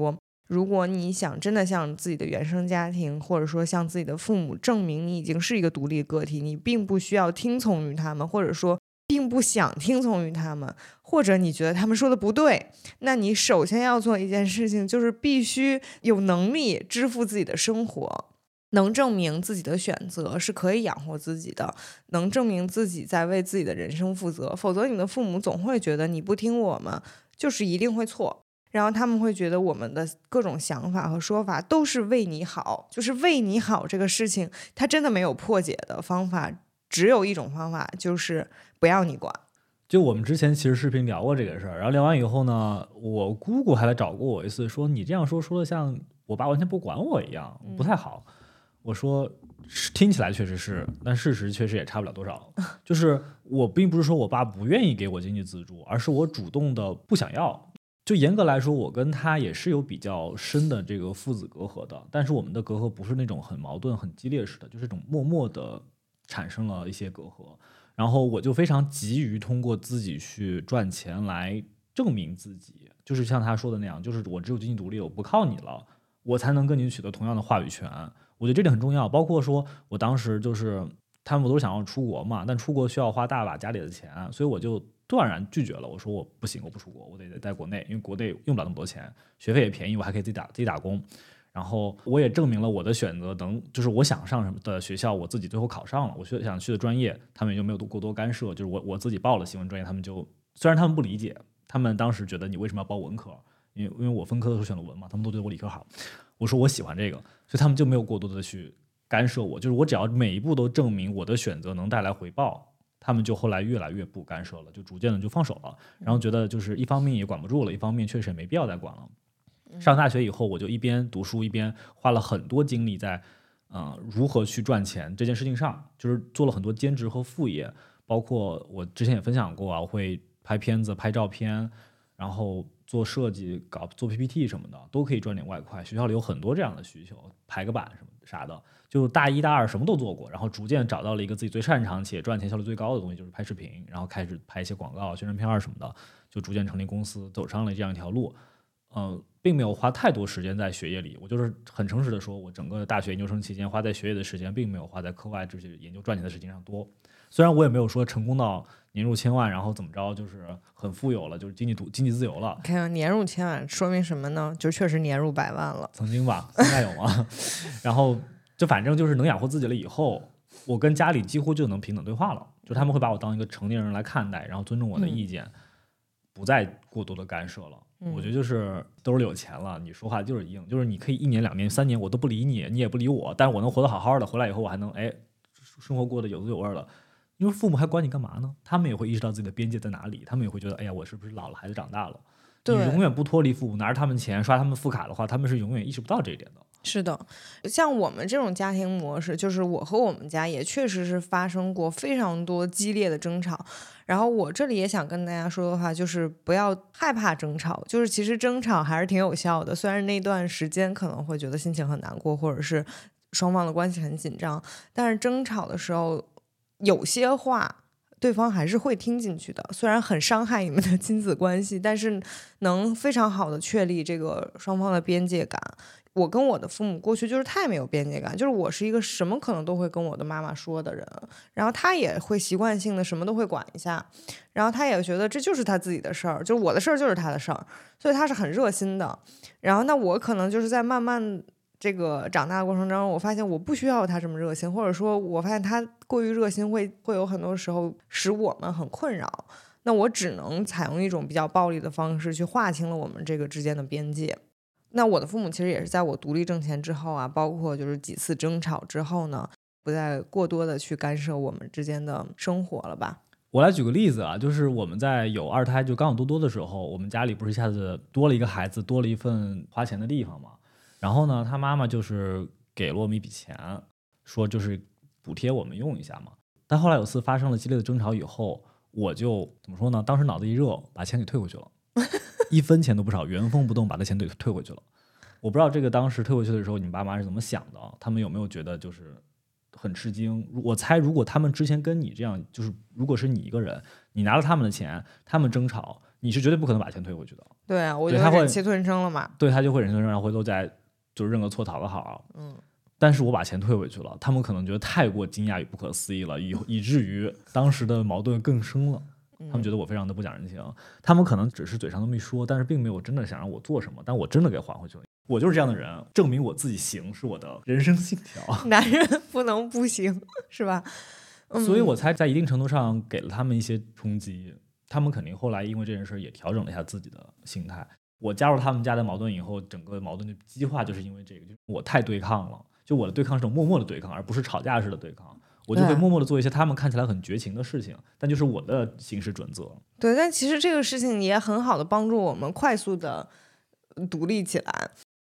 如果你想真的向自己的原生家庭，或者说向自己的父母证明你已经是一个独立个体，你并不需要听从于他们，或者说并不想听从于他们，或者你觉得他们说的不对，那你首先要做一件事情，就是必须有能力支付自己的生活，能证明自己的选择是可以养活自己的，能证明自己在为自己的人生负责。否则你的父母总会觉得你不听我们就是一定会错，然后他们会觉得我们的各种想法和说法都是为你好，就是为你好这个事情它真的没有破解的方法，只有一种方法，就是不要你管。 就我们之前其实视频聊过这个事儿，然后聊完以后呢，我姑姑还来找过我一次，说你这样说的像我爸完全不管我一样，不太好。我说听起来确实是，但事实确实也差不了多少。就是我并不是说我爸不愿意给我经济资助，而是我主动的不想要。就严格来说，我跟他也是有比较深的这个父子隔阂的，但是我们的隔阂不是那种很矛盾、很激烈式的，就是这种默默的产生了一些隔阂。然后我就非常急于通过自己去赚钱来证明自己，就是像他说的那样，就是我只有经济独立，我不靠你了，我才能跟你取得同样的话语权。我觉得这点很重要。包括说我当时就是他们都想要出国嘛，但出国需要花大把家里的钱，所以我就断然拒绝了。我说我不行，我不出国，我得在国内，因为国内用不了那么多钱，学费也便宜，我还可以自己打工。然后我也证明了我的选择就是我想上什么的学校，我自己最后考上了。我想去的专业，他们也就没有过多干涉。就是我自己报了新闻专业，他们就虽然他们不理解，他们当时觉得你为什么要报文科？因为我分科的时候选了文嘛，他们都觉得我理科好。我说我喜欢这个，所以他们就没有过多的去干涉我。就是我只要每一步都证明我的选择能带来回报，他们就后来越来越不干涉了，就逐渐的就放手了。然后觉得就是一方面也管不住了，一方面确实也没必要再管了。上大学以后，我就一边读书一边花了很多精力在，如何去赚钱这件事情上，就是做了很多兼职和副业，包括我之前也分享过啊，我会拍片子、拍照片，然后做设计、做 PPT 什么的，都可以赚点外快。学校里有很多这样的需求，排个版什么啥的，就大一大二什么都做过，然后逐渐找到了一个自己最擅长且赚钱效率最高的东西，就是拍视频，然后开始拍一些广告、宣传片什么的，就逐渐成立公司，走上了这样一条路。并没有花太多时间在学业里，我就是很诚实的说，我整个大学研究生期间花在学业的时间，并没有花在课外这些研究赚钱的事情上多。虽然我也没有说成功到年入千万，然后怎么着就是很富有了，就是经济自由了。 看年入千万说明什么呢？就确实年入100万了， 曾经吧，现在有吗？然后就反正就是能养活自己了以后，我跟家里几乎就能平等对话了，就他们会把我当一个成年人来看待，然后尊重我的意见，不再过多的干涉了。我觉得就是兜里有钱了，你说话就是硬，就是你可以1年2年3年我都不理你，你也不理我，但是我能活得好好的，回来以后我还能生活过得有滋有味的。因为父母还管你干嘛呢？他们也会意识到自己的边界在哪里，他们也会觉得，哎呀，我是不是老了，孩子长大了？你永远不脱离父母，拿着他们钱刷他们副卡的话，他们是永远意识不到这一点的。 是的，像我们这种家庭模式，就是我和我们家也确实是发生过非常多激烈的争吵。然后我这里也想跟大家说的话，就是不要害怕争吵，就是其实争吵还是挺有效的。虽然那段时间可能会觉得心情很难过，或者是双方的关系很紧张，但是争吵的时候，有些话对方还是会听进去的。虽然很伤害你们的亲子关系，但是能非常好的确立这个双方的边界感。我跟我的父母过去就是太没有边界感，就是我是一个什么可能都会跟我的妈妈说的人，然后他也会习惯性的什么都会管一下，然后他也觉得这就是他自己的事儿，就是我的事儿就是他的事儿，所以他是很热心的。然后那我可能就是在慢慢这个长大的过程中，我发现我不需要他这么热心，或者说我发现他过于热心会有很多时候使我们很困扰，那我只能采用一种比较暴力的方式去划清了我们这个之间的边界。那我的父母其实也是在我独立挣钱之后啊，包括就是几次争吵之后呢，不再过多的去干涉我们之间的生活了吧。 我来举个例子啊，就是我们在有二胎就刚有多多的时候，我们家里不是一下子多了一个孩子，多了一份花钱的地方嘛。然后呢，他妈妈就是给了我们一笔钱，说就是补贴我们用一下嘛。但后来有次发生了激烈的争吵以后，我就怎么说呢？当时脑子一热，把钱给退回去了。1分钱都不少，原封不动把这钱退回去了。我不知道这个当时退回去的时候，你爸妈是怎么想的？他们有没有觉得就是很吃惊？我猜，如果他们之前跟你这样，就是如果是你一个人，你拿了他们的钱，他们争吵， 你是绝对不可能把钱退回去的。 对啊，我就对他会忍气吞声了嘛。 对，他就会忍气吞声，然后回头再就是认个错讨个好。但是我把钱退回去了，他们可能觉得太过惊讶与不可思议了，以至于当时的矛盾更深了。他们觉得我非常的不讲人情，他们可能只是嘴上那么一说，但是并没有真的想让我做什么，但我真的给还回去了。我就是这样的人，证明我自己行是我的人生信条。 男人不能不行，是吧？ 所以我才在一定程度上给了他们一些冲击，他们肯定后来因为这件事也调整了一下自己的心态。我加入他们家的矛盾以后，整个矛盾的激化就是因为这个，就是我太对抗了，就我的对抗是种默默的对抗，而不是吵架式的对抗。我就会默默的做一些他们看起来很绝情的事情，但就是我的行事准则。 对，但其实这个事情也很好的帮助我们快速的独立起来。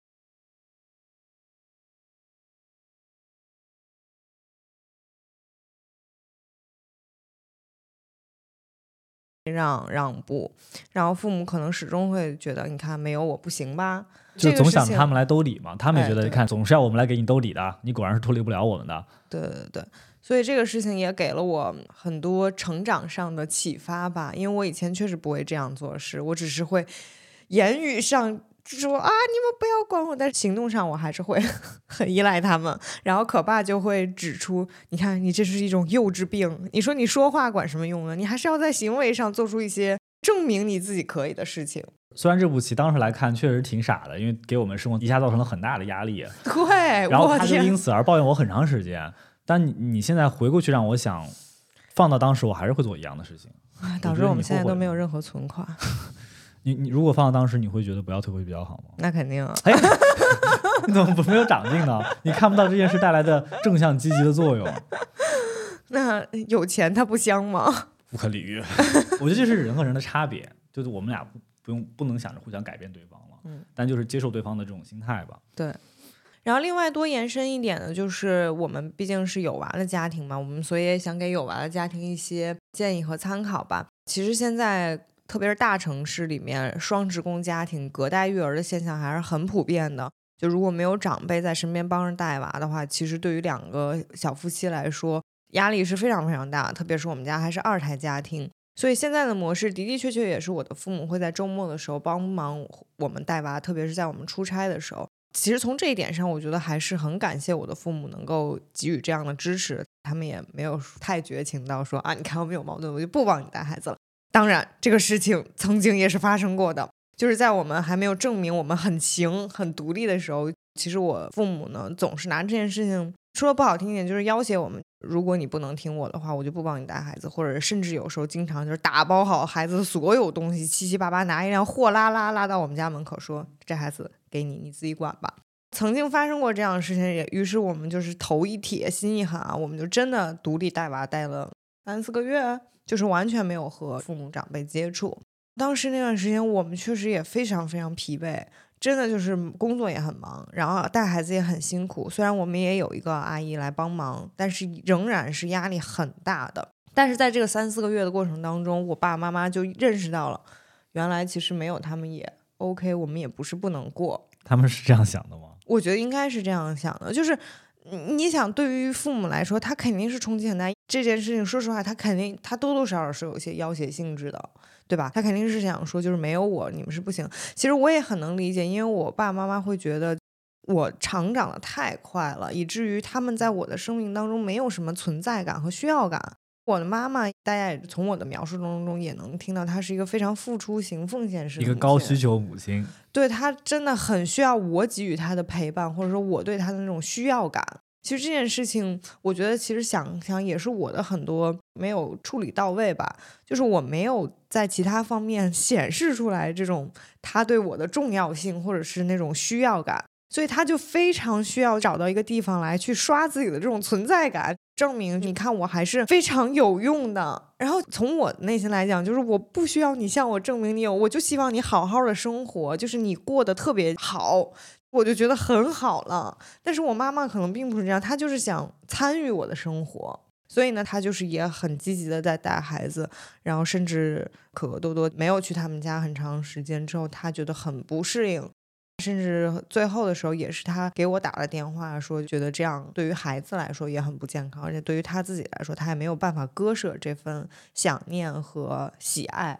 让步，然后父母可能始终会觉得，你看没有我不行吧？ 就总想他们来兜底嘛，他们也觉得，看总是要我们来给你兜底的，你果然是脱离不了我们的。 对对对，所以这个事情也给了我很多成长上的启发吧，因为我以前确实不会这样做事，我只是会言语上说啊，你们不要管我，但是行动上我还是会很依赖他们。然后可爸就会指出，你看你这是一种幼稚病，你说你说话管什么用呢？你还是要在行为上做出一些证明你自己可以的事情。 虽然这部戏当时来看确实挺傻的，因为给我们生活一下造成了很大的压力。 对， 然后他就因此而抱怨我很长时间。但你现在回过去让我想，放到当时我还是会做一样的事情， 导致我们现在都没有任何存款。 你如果放到当时，你会觉得不要退回去比较好吗？ 那肯定啊。 哎，你怎么没有长进呢？你看不到这件事带来的正向积极的作用。 那有钱它不香吗？ 不可理喻。我觉得这是人和人的差别，就是我们俩不能想着互相改变对方了，但就是接受对方的这种心态吧。 对。然后另外多延伸一点的就是我们毕竟是有娃的家庭嘛，我们所以也想给有娃的家庭一些建议和参考吧。其实现在特别是大城市里面，双职工家庭隔代育儿的现象还是很普遍的。就如果没有长辈在身边帮着带娃的话，其实对于两个小夫妻来说压力是非常非常大，特别是我们家还是2胎家庭。所以现在的模式的的确确也是我的父母会在周末的时候帮忙我们带娃，特别是在我们出差的时候。其实从这一点上，我觉得还是很感谢我的父母能够给予这样的支持，他们也没有太绝情到说啊，你看我们有矛盾我就不帮你带孩子了。当然这个事情曾经也是发生过的，就是在我们还没有证明我们很行很独立的时候，其实我父母呢总是拿这件事情说的不好听一点就是要挟我们，如果你不能听我的话我就不帮你带孩子，或者甚至有时候经常就是打包好孩子的所有东西，七七八八拿一辆货拉到我们家门口，说这孩子给你，你自己管吧。曾经发生过这样的事情，也于是我们就是头一铁心一狠啊，我们就真的独立带娃带了3-4个月，就是完全没有和父母长辈接触。当时那段时间我们确实也非常非常疲惫，真的就是工作也很忙，然后带孩子也很辛苦，虽然我们也有一个阿姨来帮忙，但是仍然是压力很大的。但是在这个3-4个月的过程当中，我爸爸妈妈就认识到了，原来其实没有他们也 OK， 我们也不是不能过。 他们是这样想的吗？ 我觉得应该是这样想的，就是你想对于父母来说他肯定是冲击很大，这件事情说实话他多多少少是有些要挟性质的，对吧？他肯定是想说就是没有我你们是不行。其实我也很能理解，因为我爸爸妈妈会觉得我成长的太快了，以至于他们在我的生命当中没有什么存在感和需要感。我的妈妈大家也从我的描述当中也能听到，她是一个非常付出型奉献式的一个高需求母亲。 对，她真的很需要我给予她的陪伴，或者说我对她的那种需要感。其实这件事情我觉得其实想想也是我的很多没有处理到位吧，就是我没有在其他方面显示出来这种她对我的重要性或者是那种需要感，所以他就非常需要找到一个地方来去刷自己的这种存在感，证明你看我还是非常有用的。然后从我内心来讲，就是我不需要你向我证明你有，我就希望你好好的生活，就是你过得特别好，我就觉得很好了。但是我妈妈可能并不是这样，她就是想参与我的生活，所以呢她就是也很积极的在带孩子，然后甚至可可多多没有去他们家很长时间之后，她觉得很不适应，甚至最后的时候也是他给我打了电话说觉得这样对于孩子来说也很不健康，而且对于他自己来说他也没有办法割舍这份想念和喜爱，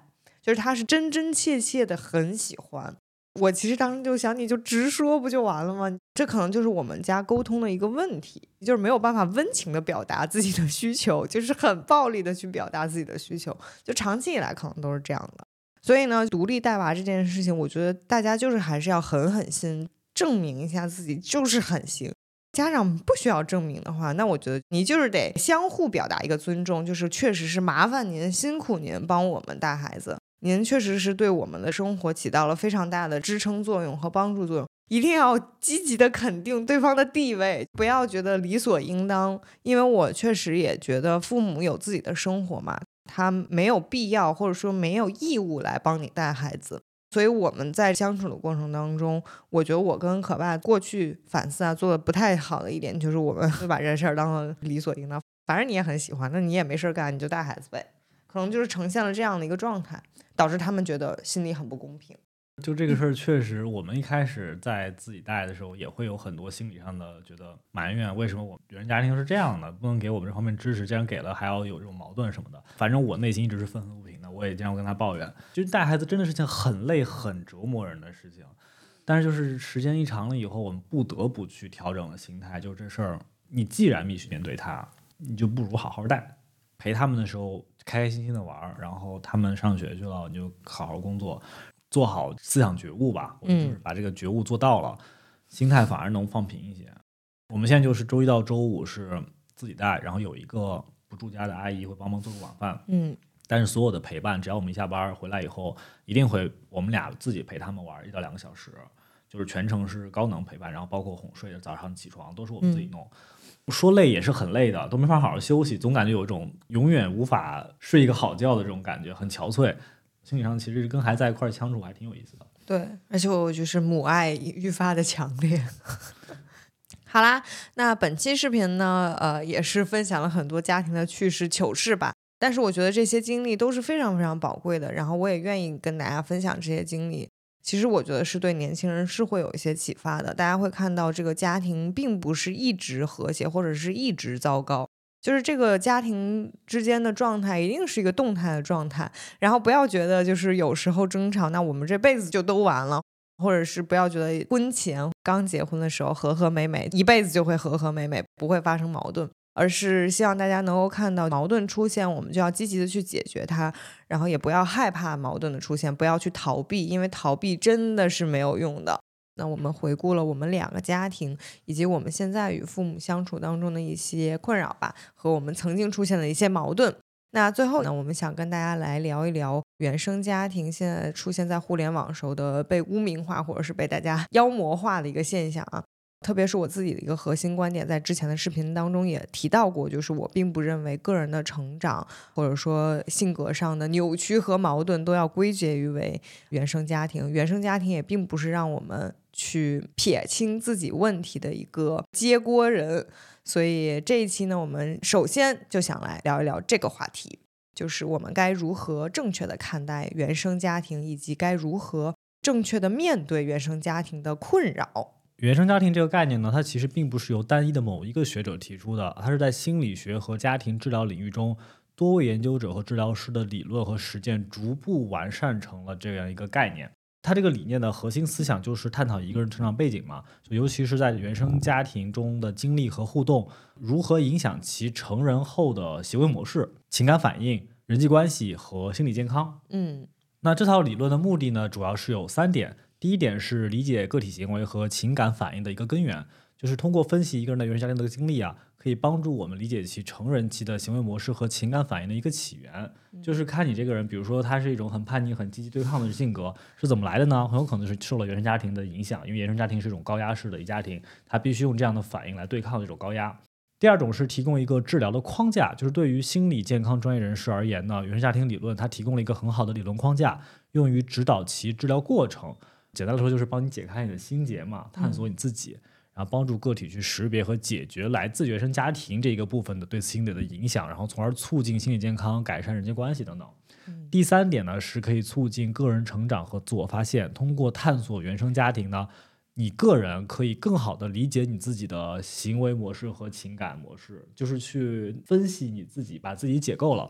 就是他是真真切切的很喜欢。我其实当时就想，你就直说不就完了吗？这可能就是我们家沟通的一个问题，就是没有办法温情的表达自己的需求，就是很暴力的去表达自己的需求，就长期以来可能都是这样的。所以呢，独立带娃这件事情，我觉得大家就是还是要狠心证明一下自己就是很行。家长不需要证明的话，那我觉得你就是得相互表达一个尊重，就是确实是麻烦您辛苦您帮我们带孩子，您确实是对我们的生活起到了非常大的支撑作用和帮助作用，一定要积极的肯定对方的地位，不要觉得理所应当。因为我确实也觉得父母有自己的生活嘛，他没有必要或者说没有义务来帮你带孩子。所以我们在相处的过程当中，我觉得我跟可爸过去反思做的不太好的一点，就是我们会把这事儿当成理所应当，反正你也很喜欢，那你也没事干，你就带孩子呗，可能就是呈现了这样的一个状态，导致他们觉得心里很不公平。 就这个事儿，确实我们一开始在自己带的时候，也会有很多心理上的觉得埋怨，为什么我们原生家庭是这样的，不能给我们这方面支持，既然给了还要有这种矛盾什么的。反正我内心一直是愤愤不平的，我也经常跟他抱怨。就是带孩子真的是件很累很折磨人的事情，但是就是时间一长了以后，我们不得不去调整了心态，就这事儿你既然必须面对他，你就不如好好带，陪他们的时候开开心心的玩，然后他们上学去了，你就好好工作，做好思想觉悟吧。我就是把这个觉悟做到了，心态反而能放平一些。我们现在就是周一到周五是自己带，然后有一个不住家的阿姨会帮忙做个晚饭。但是所有的陪伴，只要我们一下班回来以后，一定会我们俩自己陪他们玩1到2个小时，就是全程是高能陪伴，然后包括哄睡、早上起床都是我们自己弄。说累也是很累的，都没法好好休息，总感觉有一种永远无法睡一个好觉的这种感觉，很憔悴。心理上其实跟孩子在一块相处还挺有意思的。 对，而且我就是母爱愈发的强烈。好啦，那本期视频呢，也是分享了很多家庭的趣事糗事吧。但是我觉得这些经历都是非常非常宝贵的，然后我也愿意跟大家分享这些经历。其实我觉得是对年轻人是会有一些启发的，大家会看到这个家庭并不是一直和谐或者是一直糟糕，就是这个家庭之间的状态一定是一个动态的状态，然后不要觉得就是有时候争吵那我们这辈子就都完了，或者是不要觉得婚前刚结婚的时候和和美美，一辈子就会和和美美，不会发生矛盾，而是希望大家能够看到矛盾出现我们就要积极的去解决它，然后也不要害怕矛盾的出现，不要去逃避，因为逃避真的是没有用的。那我们回顾了我们2个家庭以及我们现在与父母相处当中的一些困扰吧，和我们曾经出现的一些矛盾。那最后呢，我们想跟大家来聊一聊原生家庭现在出现在互联网时候的被污名化或者是被大家妖魔化的一个现象啊。特别是我自己的一个核心观点，在之前的视频当中也提到过，就是我并不认为个人的成长或者说性格上的扭曲和矛盾都要归结于为原生家庭，原生家庭也并不是让我们去撇清自己问题的一个接锅人。所以这一期呢，我们首先就想来聊一聊这个话题，就是我们该如何正确的看待原生家庭，以及该如何正确的面对原生家庭的困扰。 原生家庭这个概念呢，它其实并不是由单一的某一个学者提出的，它是在心理学和家庭治疗领域中多位研究者和治疗师的理论和实践逐步完善成了这样一个概念。它这个理念的核心思想就是探讨一个人成长背景嘛，就尤其是在原生家庭中的经历和互动如何影响其成人后的行为模式、情感反应、人际关系和心理健康。那这套理论的目的呢，主要是有3点。第一点是理解个体行为和情感反应的一个根源，就是通过分析一个人的原生家庭的经历啊，可以帮助我们理解其成人期的行为模式和情感反应的一个起源。就是看你这个人，比如说他是一种很叛逆、很积极对抗的性格，是怎么来的呢？很有可能是受了原生家庭的影响，因为原生家庭是一种高压式的一家庭，他必须用这样的反应来对抗这种高压。第二种是提供一个治疗的框架，就是对于心理健康专业人士而言呢，原生家庭理论它提供了一个很好的理论框架，用于指导其治疗过程。简单来说就是帮你解开你的心结嘛，探索你自己，然后帮助个体去识别和解决来自原生家庭这一个部分的对心理的影响，然后从而促进心理健康、改善人际关系等等。第3点呢，是可以促进个人成长和自我发现。通过探索原生家庭呢，你个人可以更好的理解你自己的行为模式和情感模式，就是去分析你自己，把自己解构了。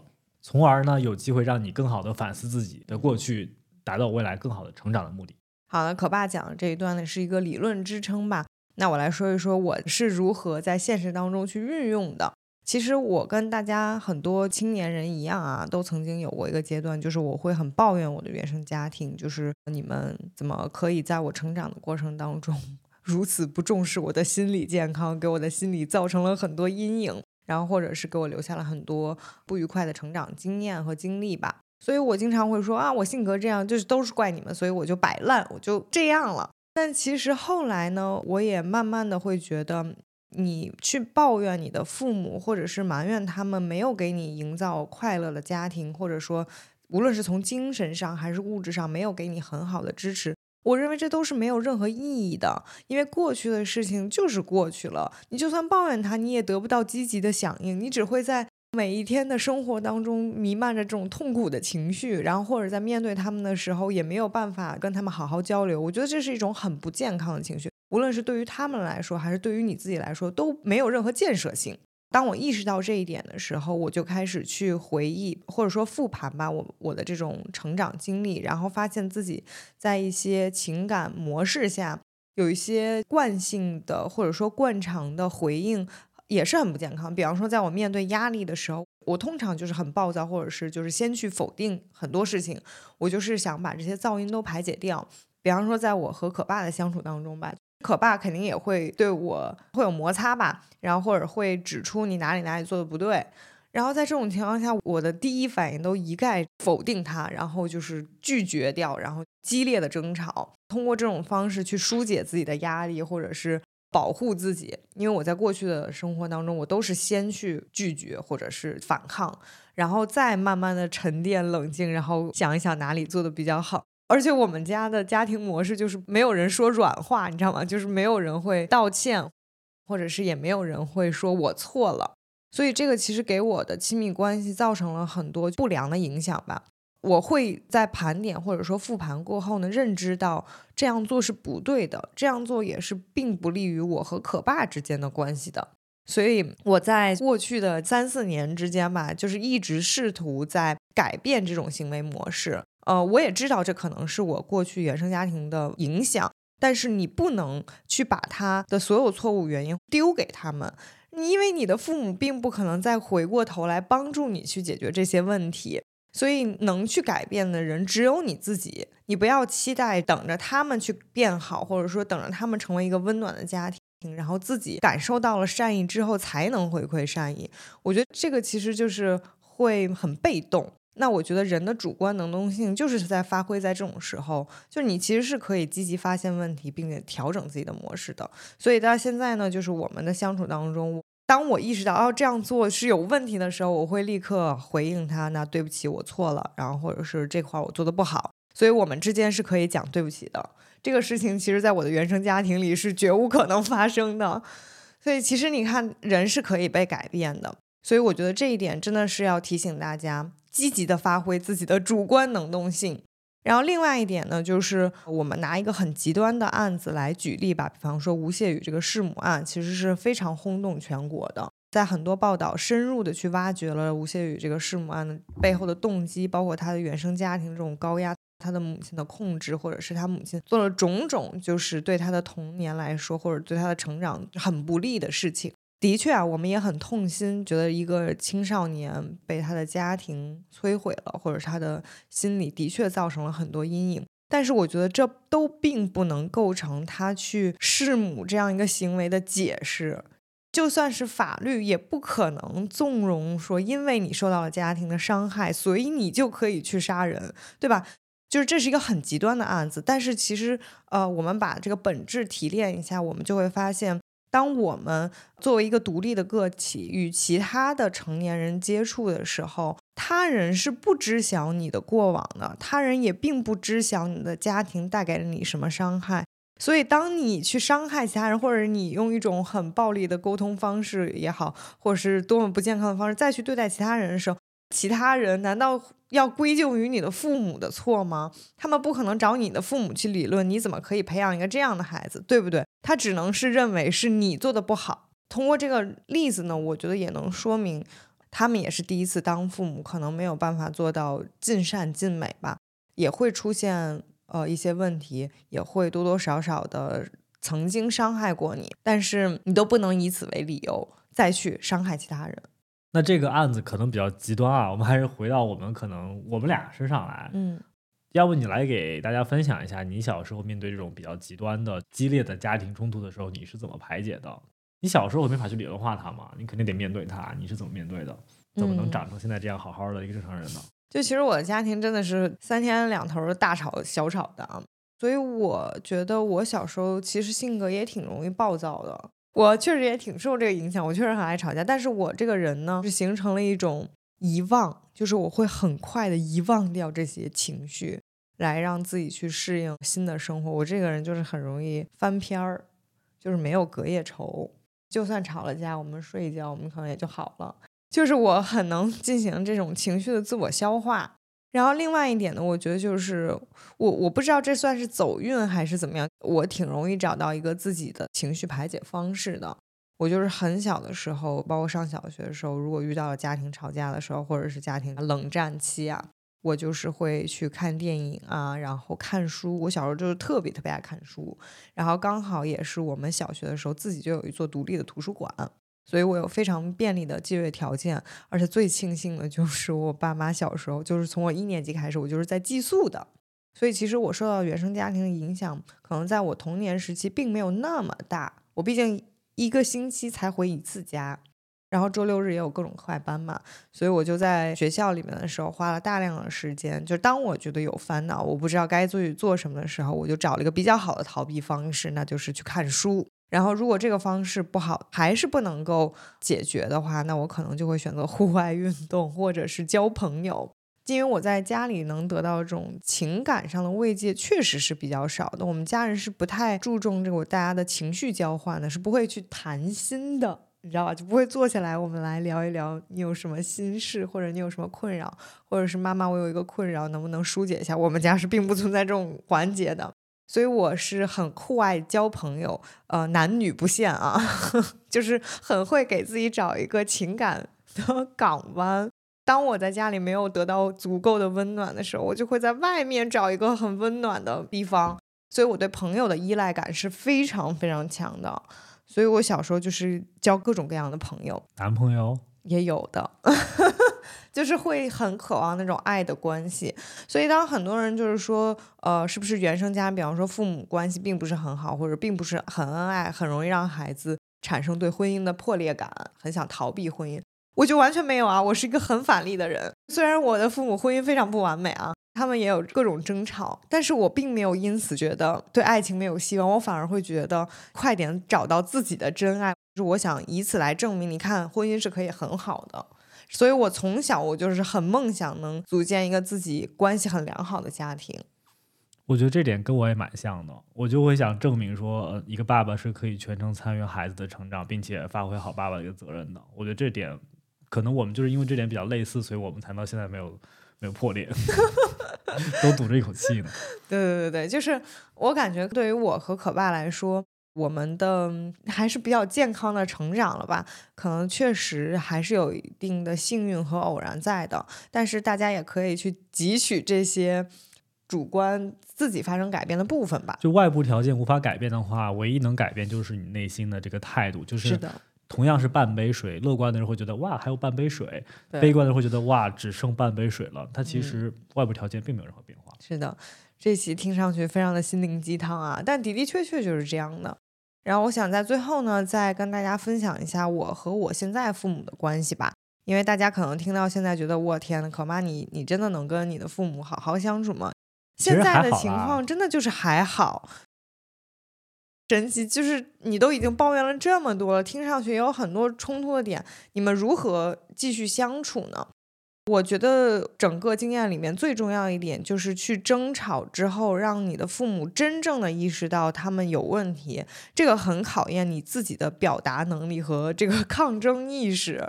从而呢有机会让你更好的反思自己的过去，达到未来更好的成长的目的。 好的，可爸讲的这一段呢是一个理论支撑吧，那我来说一说我是如何在现实当中去运用的。其实我跟大家很多青年人一样啊，都曾经有过一个阶段，就是我会很抱怨我的原生家庭，就是你们怎么可以在我成长的过程当中如此不重视我的心理健康，给我的心理造成了很多阴影，然后或者是给我留下了很多不愉快的成长经验和经历吧。所以我经常会说啊，我性格这样就是都是怪你们，所以我就摆烂，我就这样了。但其实后来呢，我也慢慢的会觉得，你去抱怨你的父母，或者是埋怨他们没有给你营造快乐的家庭，或者说无论是从精神上还是物质上没有给你很好的支持，我认为这都是没有任何意义的。因为过去的事情就是过去了，你就算抱怨它，你也得不到积极的响应，你只会在每一天的生活当中弥漫着这种痛苦的情绪，然后或者在面对他们的时候也没有办法跟他们好好交流。我觉得这是一种很不健康的情绪，无论是对于他们来说还是对于你自己来说都没有任何建设性。当我意识到这一点的时候，我就开始去回忆或者说复盘吧，我的这种成长经历，然后发现自己在一些情感模式下有一些惯性的或者说惯常的回应也是很不健康。比方说在我面对压力的时候，我通常就是很暴躁，或者是就是先去否定很多事情，我就是想把这些噪音都排解掉。比方说在我和可爸的相处当中吧，可爸肯定也会对我会有摩擦吧，然后或者会指出你哪里做的不对，然后在这种情况下，我的第一反应都一概否定他，然后就是拒绝掉，然后激烈的争吵，通过这种方式去疏解自己的压力，或者是保护自己。因为我在过去的生活当中，我都是先去拒绝或者是反抗，然后再慢慢的沉淀冷静，然后想一想哪里做的比较好。而且我们家的家庭模式就是没有人说软话，你知道吗？就是没有人会道歉，或者是也没有人会说我错了。所以这个其实给我的亲密关系造成了很多不良的影响吧。我会在盘点或者说复盘过后呢，认知到这样做是不对的，这样做也是并不利于我和可爸之间的关系的。所以我在过去的3-4年之间吧，就是一直试图在改变这种行为模式。我也知道这可能是我过去原生家庭的影响，但是你不能去把他的所有错误原因丢给他们，因为你的父母并不可能再回过头来帮助你去解决这些问题，所以能去改变的人只有你自己。你不要期待等着他们去变好，或者说等着他们成为一个温暖的家庭，然后自己感受到了善意之后才能回馈善意。我觉得这个其实就是会很被动。那我觉得人的主观能动性就是在发挥在这种时候，就是你其实是可以积极发现问题并且调整自己的模式的。所以到现在呢，就是我们的相处当中，当我意识到这样做是有问题的时候，我会立刻回应他，那对不起我错了，然后或者是这块我做的不好，所以我们之间是可以讲对不起的。这个事情其实在我的原生家庭里是绝无可能发生的。所以其实你看人是可以被改变的，所以我觉得这一点真的是要提醒大家积极的发挥自己的主观能动性。然后另外一点呢，就是我们拿一个很极端的案子来举例吧，比方说吴谢宇这个弑母案，其实是非常轰动全国的，在很多报道深入的去挖掘了吴谢宇这个弑母案的背后的动机，包括他的原生家庭这种高压，他的母亲的控制，或者是他母亲做了种种就是对他的童年来说或者对他的成长很不利的事情。的确啊，我们也很痛心，觉得一个青少年被他的家庭摧毁了，或者是他的心理的确造成了很多阴影。但是我觉得这都并不能构成他去弑母这样一个行为的解释。就算是法律也不可能纵容说因为你受到了家庭的伤害，所以你就可以去杀人，对吧？就是这是一个很极端的案子，但是其实我们把这个本质提炼一下，我们就会发现，当我们作为一个独立的个体与其他的成年人接触的时候，他人是不知晓你的过往的，他人也并不知晓你的家庭带给了你什么伤害。所以当你去伤害其他人，或者你用一种很暴力的沟通方式也好，或者是多么不健康的方式再去对待其他人的时候，其他人难道要归咎于你的父母的错吗？他们不可能找你的父母去理论你怎么可以培养一个这样的孩子，对不对？他只能是认为是你做的不好。通过这个例子呢，我觉得也能说明他们也是第一次当父母，可能没有办法做到尽善尽美吧，也会出现一些问题，也会多多少少的曾经伤害过你，但是你都不能以此为理由再去伤害其他人。 那这个案子可能比较极端啊，我们还是回到我们俩身上来。要不你来给大家分享一下，你小时候面对这种比较极端的激烈的家庭冲突的时候，你是怎么排解的？你小时候没法去理论化它嘛，你肯定得面对它，你是怎么面对的？怎么能长成现在这样好好的一个正常人呢？ 就其实我的家庭真的是三天两头的大吵小吵的啊，所以我觉得我小时候其实性格也挺容易暴躁的，我确实也挺受这个影响，我确实很爱吵架，但是我这个人呢是形成了一种遗忘，就是我会很快的遗忘掉这些情绪，来让自己去适应新的生活。我这个人就是很容易翻篇儿，就是没有隔夜仇，就算吵了架我们睡一觉我们可能也就好了，就是我很能进行这种情绪的自我消化。然后另外一点呢，我觉得就是我不知道这算是走运还是怎么样，我挺容易找到一个自己的情绪排解方式的。我就是很小的时候，包括上小学的时候，如果遇到了家庭吵架的时候，或者是家庭冷战期啊，我就是会去看电影啊，然后看书。我小时候就是特别特别爱看书，然后刚好也是我们小学的时候自己就有一座独立的图书馆，所以我有非常便利的借阅条件，而且最庆幸的就是我爸妈小时候就是从我1年级开始我就是在寄宿的，所以其实我受到原生家庭的影响可能在我童年时期并没有那么大，我毕竟1个星期才回1次家，然后周6日也有各种课外班嘛，所以我就在学校里面的时候花了大量的时间，就当我觉得有烦恼我不知道该做什么的时候，我就找了一个比较好的逃避方式，那就是去看书。然后如果这个方式不好，还是不能够解决的话，那我可能就会选择户外运动或者是交朋友，因为我在家里能得到这种情感上的慰藉确实是比较少的，我们家人是不太注重这个大家的情绪交换的，是不会去谈心的，你知道吧？就不会坐下来我们来聊一聊你有什么心事，或者你有什么困扰，或者是妈妈我有一个困扰能不能疏解一下，我们家是并不存在这种环节的。所以我是很酷爱交朋友，男女不限啊就是很会给自己找一个情感的港湾。当我在家里没有得到足够的温暖的时候，我就会在外面找一个很温暖的地方，所以我对朋友的依赖感是非常非常强的，所以我小时候就是交各种各样的朋友， 男朋友也有的就是会很渴望那种爱的关系。所以当很多人就是说是不是原生家庭，比方说父母关系并不是很好，或者并不是很恩爱，很容易让孩子产生对婚姻的破裂感，很想逃避婚姻，我就完全没有啊，我是一个很反例的人。虽然我的父母婚姻非常不完美啊，他们也有各种争吵，但是我并没有因此觉得对爱情没有希望，我反而会觉得快点找到自己的真爱，就是我想以此来证明你看婚姻是可以很好的。所以我从小我就是很梦想能组建一个自己关系很良好的家庭。 我觉得这点跟我也蛮像的，我就会想证明说一个爸爸是可以全程参与孩子的成长，并且发挥好爸爸的一个责任的。我觉得这点可能我们就是因为这点比较类似，所以我们才到现在没有破裂都堵着一口气呢。 对，就是我感觉对于我和可爸来说，我们的还是比较健康的成长了吧，可能确实还是有一定的幸运和偶然在的，但是大家也可以去汲取这些主观自己发生改变的部分吧。 就外部条件无法改变的话，唯一能改变就是你内心的这个态度，就是的， 同样是半杯水，乐观的人会觉得哇还有半杯水，悲观的人会觉得哇只剩半杯水了，它其实外部条件并没有任何变化。 是的，这期听上去非常的心灵鸡汤啊，但的的确确就是这样的。然后我想在最后呢，再跟大家分享一下我和我现在父母的关系吧，因为大家可能听到现在觉得我天呐，可妈你真的能跟你的父母好好相处吗？现在的情况真的就是还好，神奇就是你都已经抱怨了这么多了，听上去也有很多冲突的点，你们如何继续相处呢？我觉得整个经验里面最重要一点就是去争吵之后让你的父母真正的意识到他们有问题，这个很考验你自己的表达能力和这个抗争意识。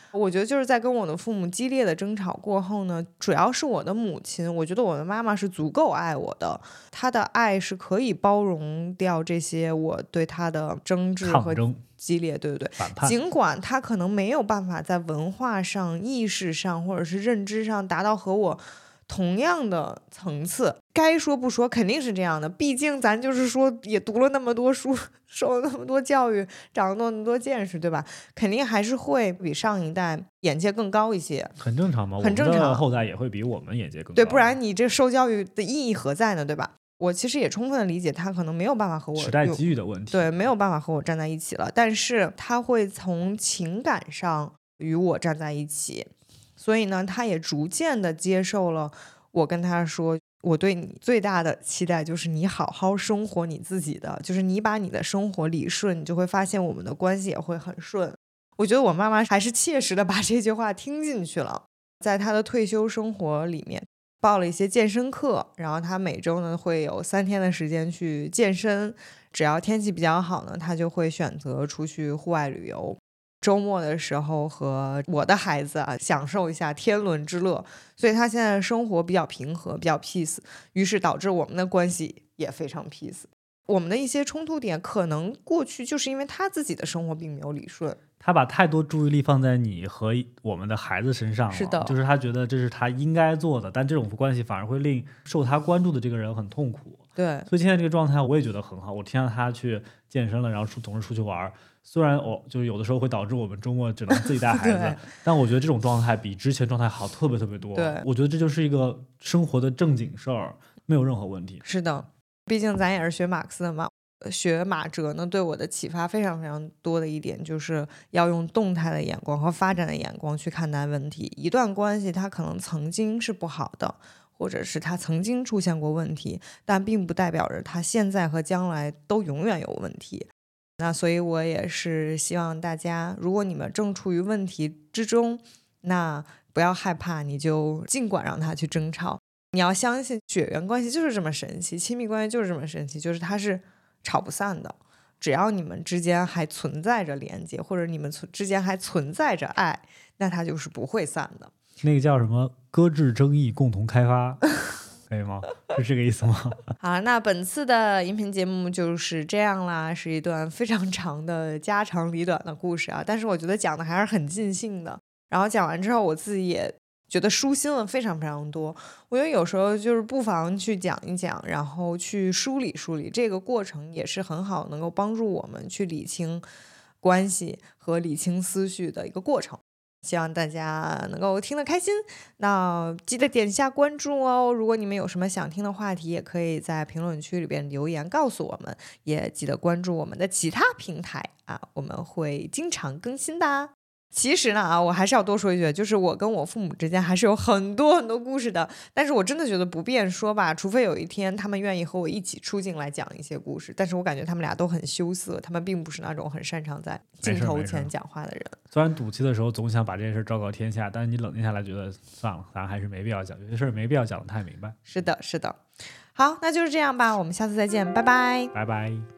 我觉得就是在跟我的父母激烈的争吵过后呢，主要是我的母亲，我觉得我的妈妈是足够爱我的，她的爱是可以包容掉这些我对她的争执和激烈，对对对， 反叛。 尽管她可能没有办法在文化上、意识上或者是认知上达到和我同样的层次，该说不说肯定是这样的，毕竟咱就是说也读了那么多书，受了那么多教育，长了那么多见识，对吧？肯定还是会比上一代眼界更高一些， 很正常嘛， 很正常， 我们的后代也会比我们眼界更高， 对，不然你这受教育的意义何在呢，对吧？我其实也充分的理解他可能没有办法和我时代机遇的问题， 对，没有办法和我站在一起了，但是他会从情感上与我站在一起，所以呢，他也逐渐的接受了我跟他说，我对你最大的期待就是你好好生活你自己的，就是你把你的生活理顺，你就会发现我们的关系也会很顺。我觉得我妈妈还是切实的把这句话听进去了，在她的退休生活里面报了一些健身课，然后她每周呢会有3天的时间去健身，只要天气比较好呢，她就会选择出去户外旅游，周末的时候和我的孩子享受一下天伦之乐，所以她现在的生活比较平和，比较 peace， 于是导致我们的关系也非常 peace。我们的一些冲突点可能过去就是因为他自己的生活并没有理顺， 他把太多注意力放在你和我们的孩子身上了， 是的， 就是他觉得这是他应该做的，但这种关系反而会令受他关注的这个人很痛苦。 对， 所以现在这个状态我也觉得很好，我听到他去健身了，然后总是出去玩，虽然就是有的时候会导致我们周末只能自己带孩子但我觉得这种状态比之前状态好特别特别多。 对， 我觉得这就是一个生活的正经事儿，没有任何问题。 是的，毕竟咱也是学马克思的嘛，学马哲呢对我的启发非常非常多的一点就是要用动态的眼光和发展的眼光去看待问题。一段关系它可能曾经是不好的，或者是它曾经出现过问题，但并不代表着它现在和将来都永远有问题。那所以我也是希望大家，如果你们正处于问题之中，那不要害怕，你就尽管让它去争吵。你要相信血缘关系就是这么神奇，亲密关系就是这么神奇，就是它是吵不散的。只要你们之间还存在着连接，或者你们之间还存在着爱，那它就是不会散的。 那个叫什么搁置争议共同开发可以吗？是这个意思吗？ 好，那本次的音频节目就是这样啦，是一段非常长的家长里短的故事啊，但是我觉得讲的还是很尽兴的。然后讲完之后我自己也觉得舒心了非常非常多。我觉得有时候就是不妨去讲一讲，然后去梳理梳理，这个过程也是很好能够帮助我们去理清关系和理清思绪的一个过程。希望大家能够听得开心，那记得点下关注哦。如果你们有什么想听的话题，也可以在评论区里边留言告诉我们，也记得关注我们的其他平台啊，我们会经常更新的。其实呢我还是要多说一句，就是我跟我父母之间还是有很多很多故事的，但是我真的觉得不便说吧，除非有一天他们愿意和我一起出镜来讲一些故事，但是我感觉他们俩都很羞涩，他们并不是那种很擅长在镜头前讲话的人。 虽然赌气的时候总想把这件事昭告天下，但是你冷静下来觉得算了，咱还是没必要讲，有些事没必要讲得太明白。 是的，是的。好，那就是这样吧，我们下次再见，拜拜。 拜拜。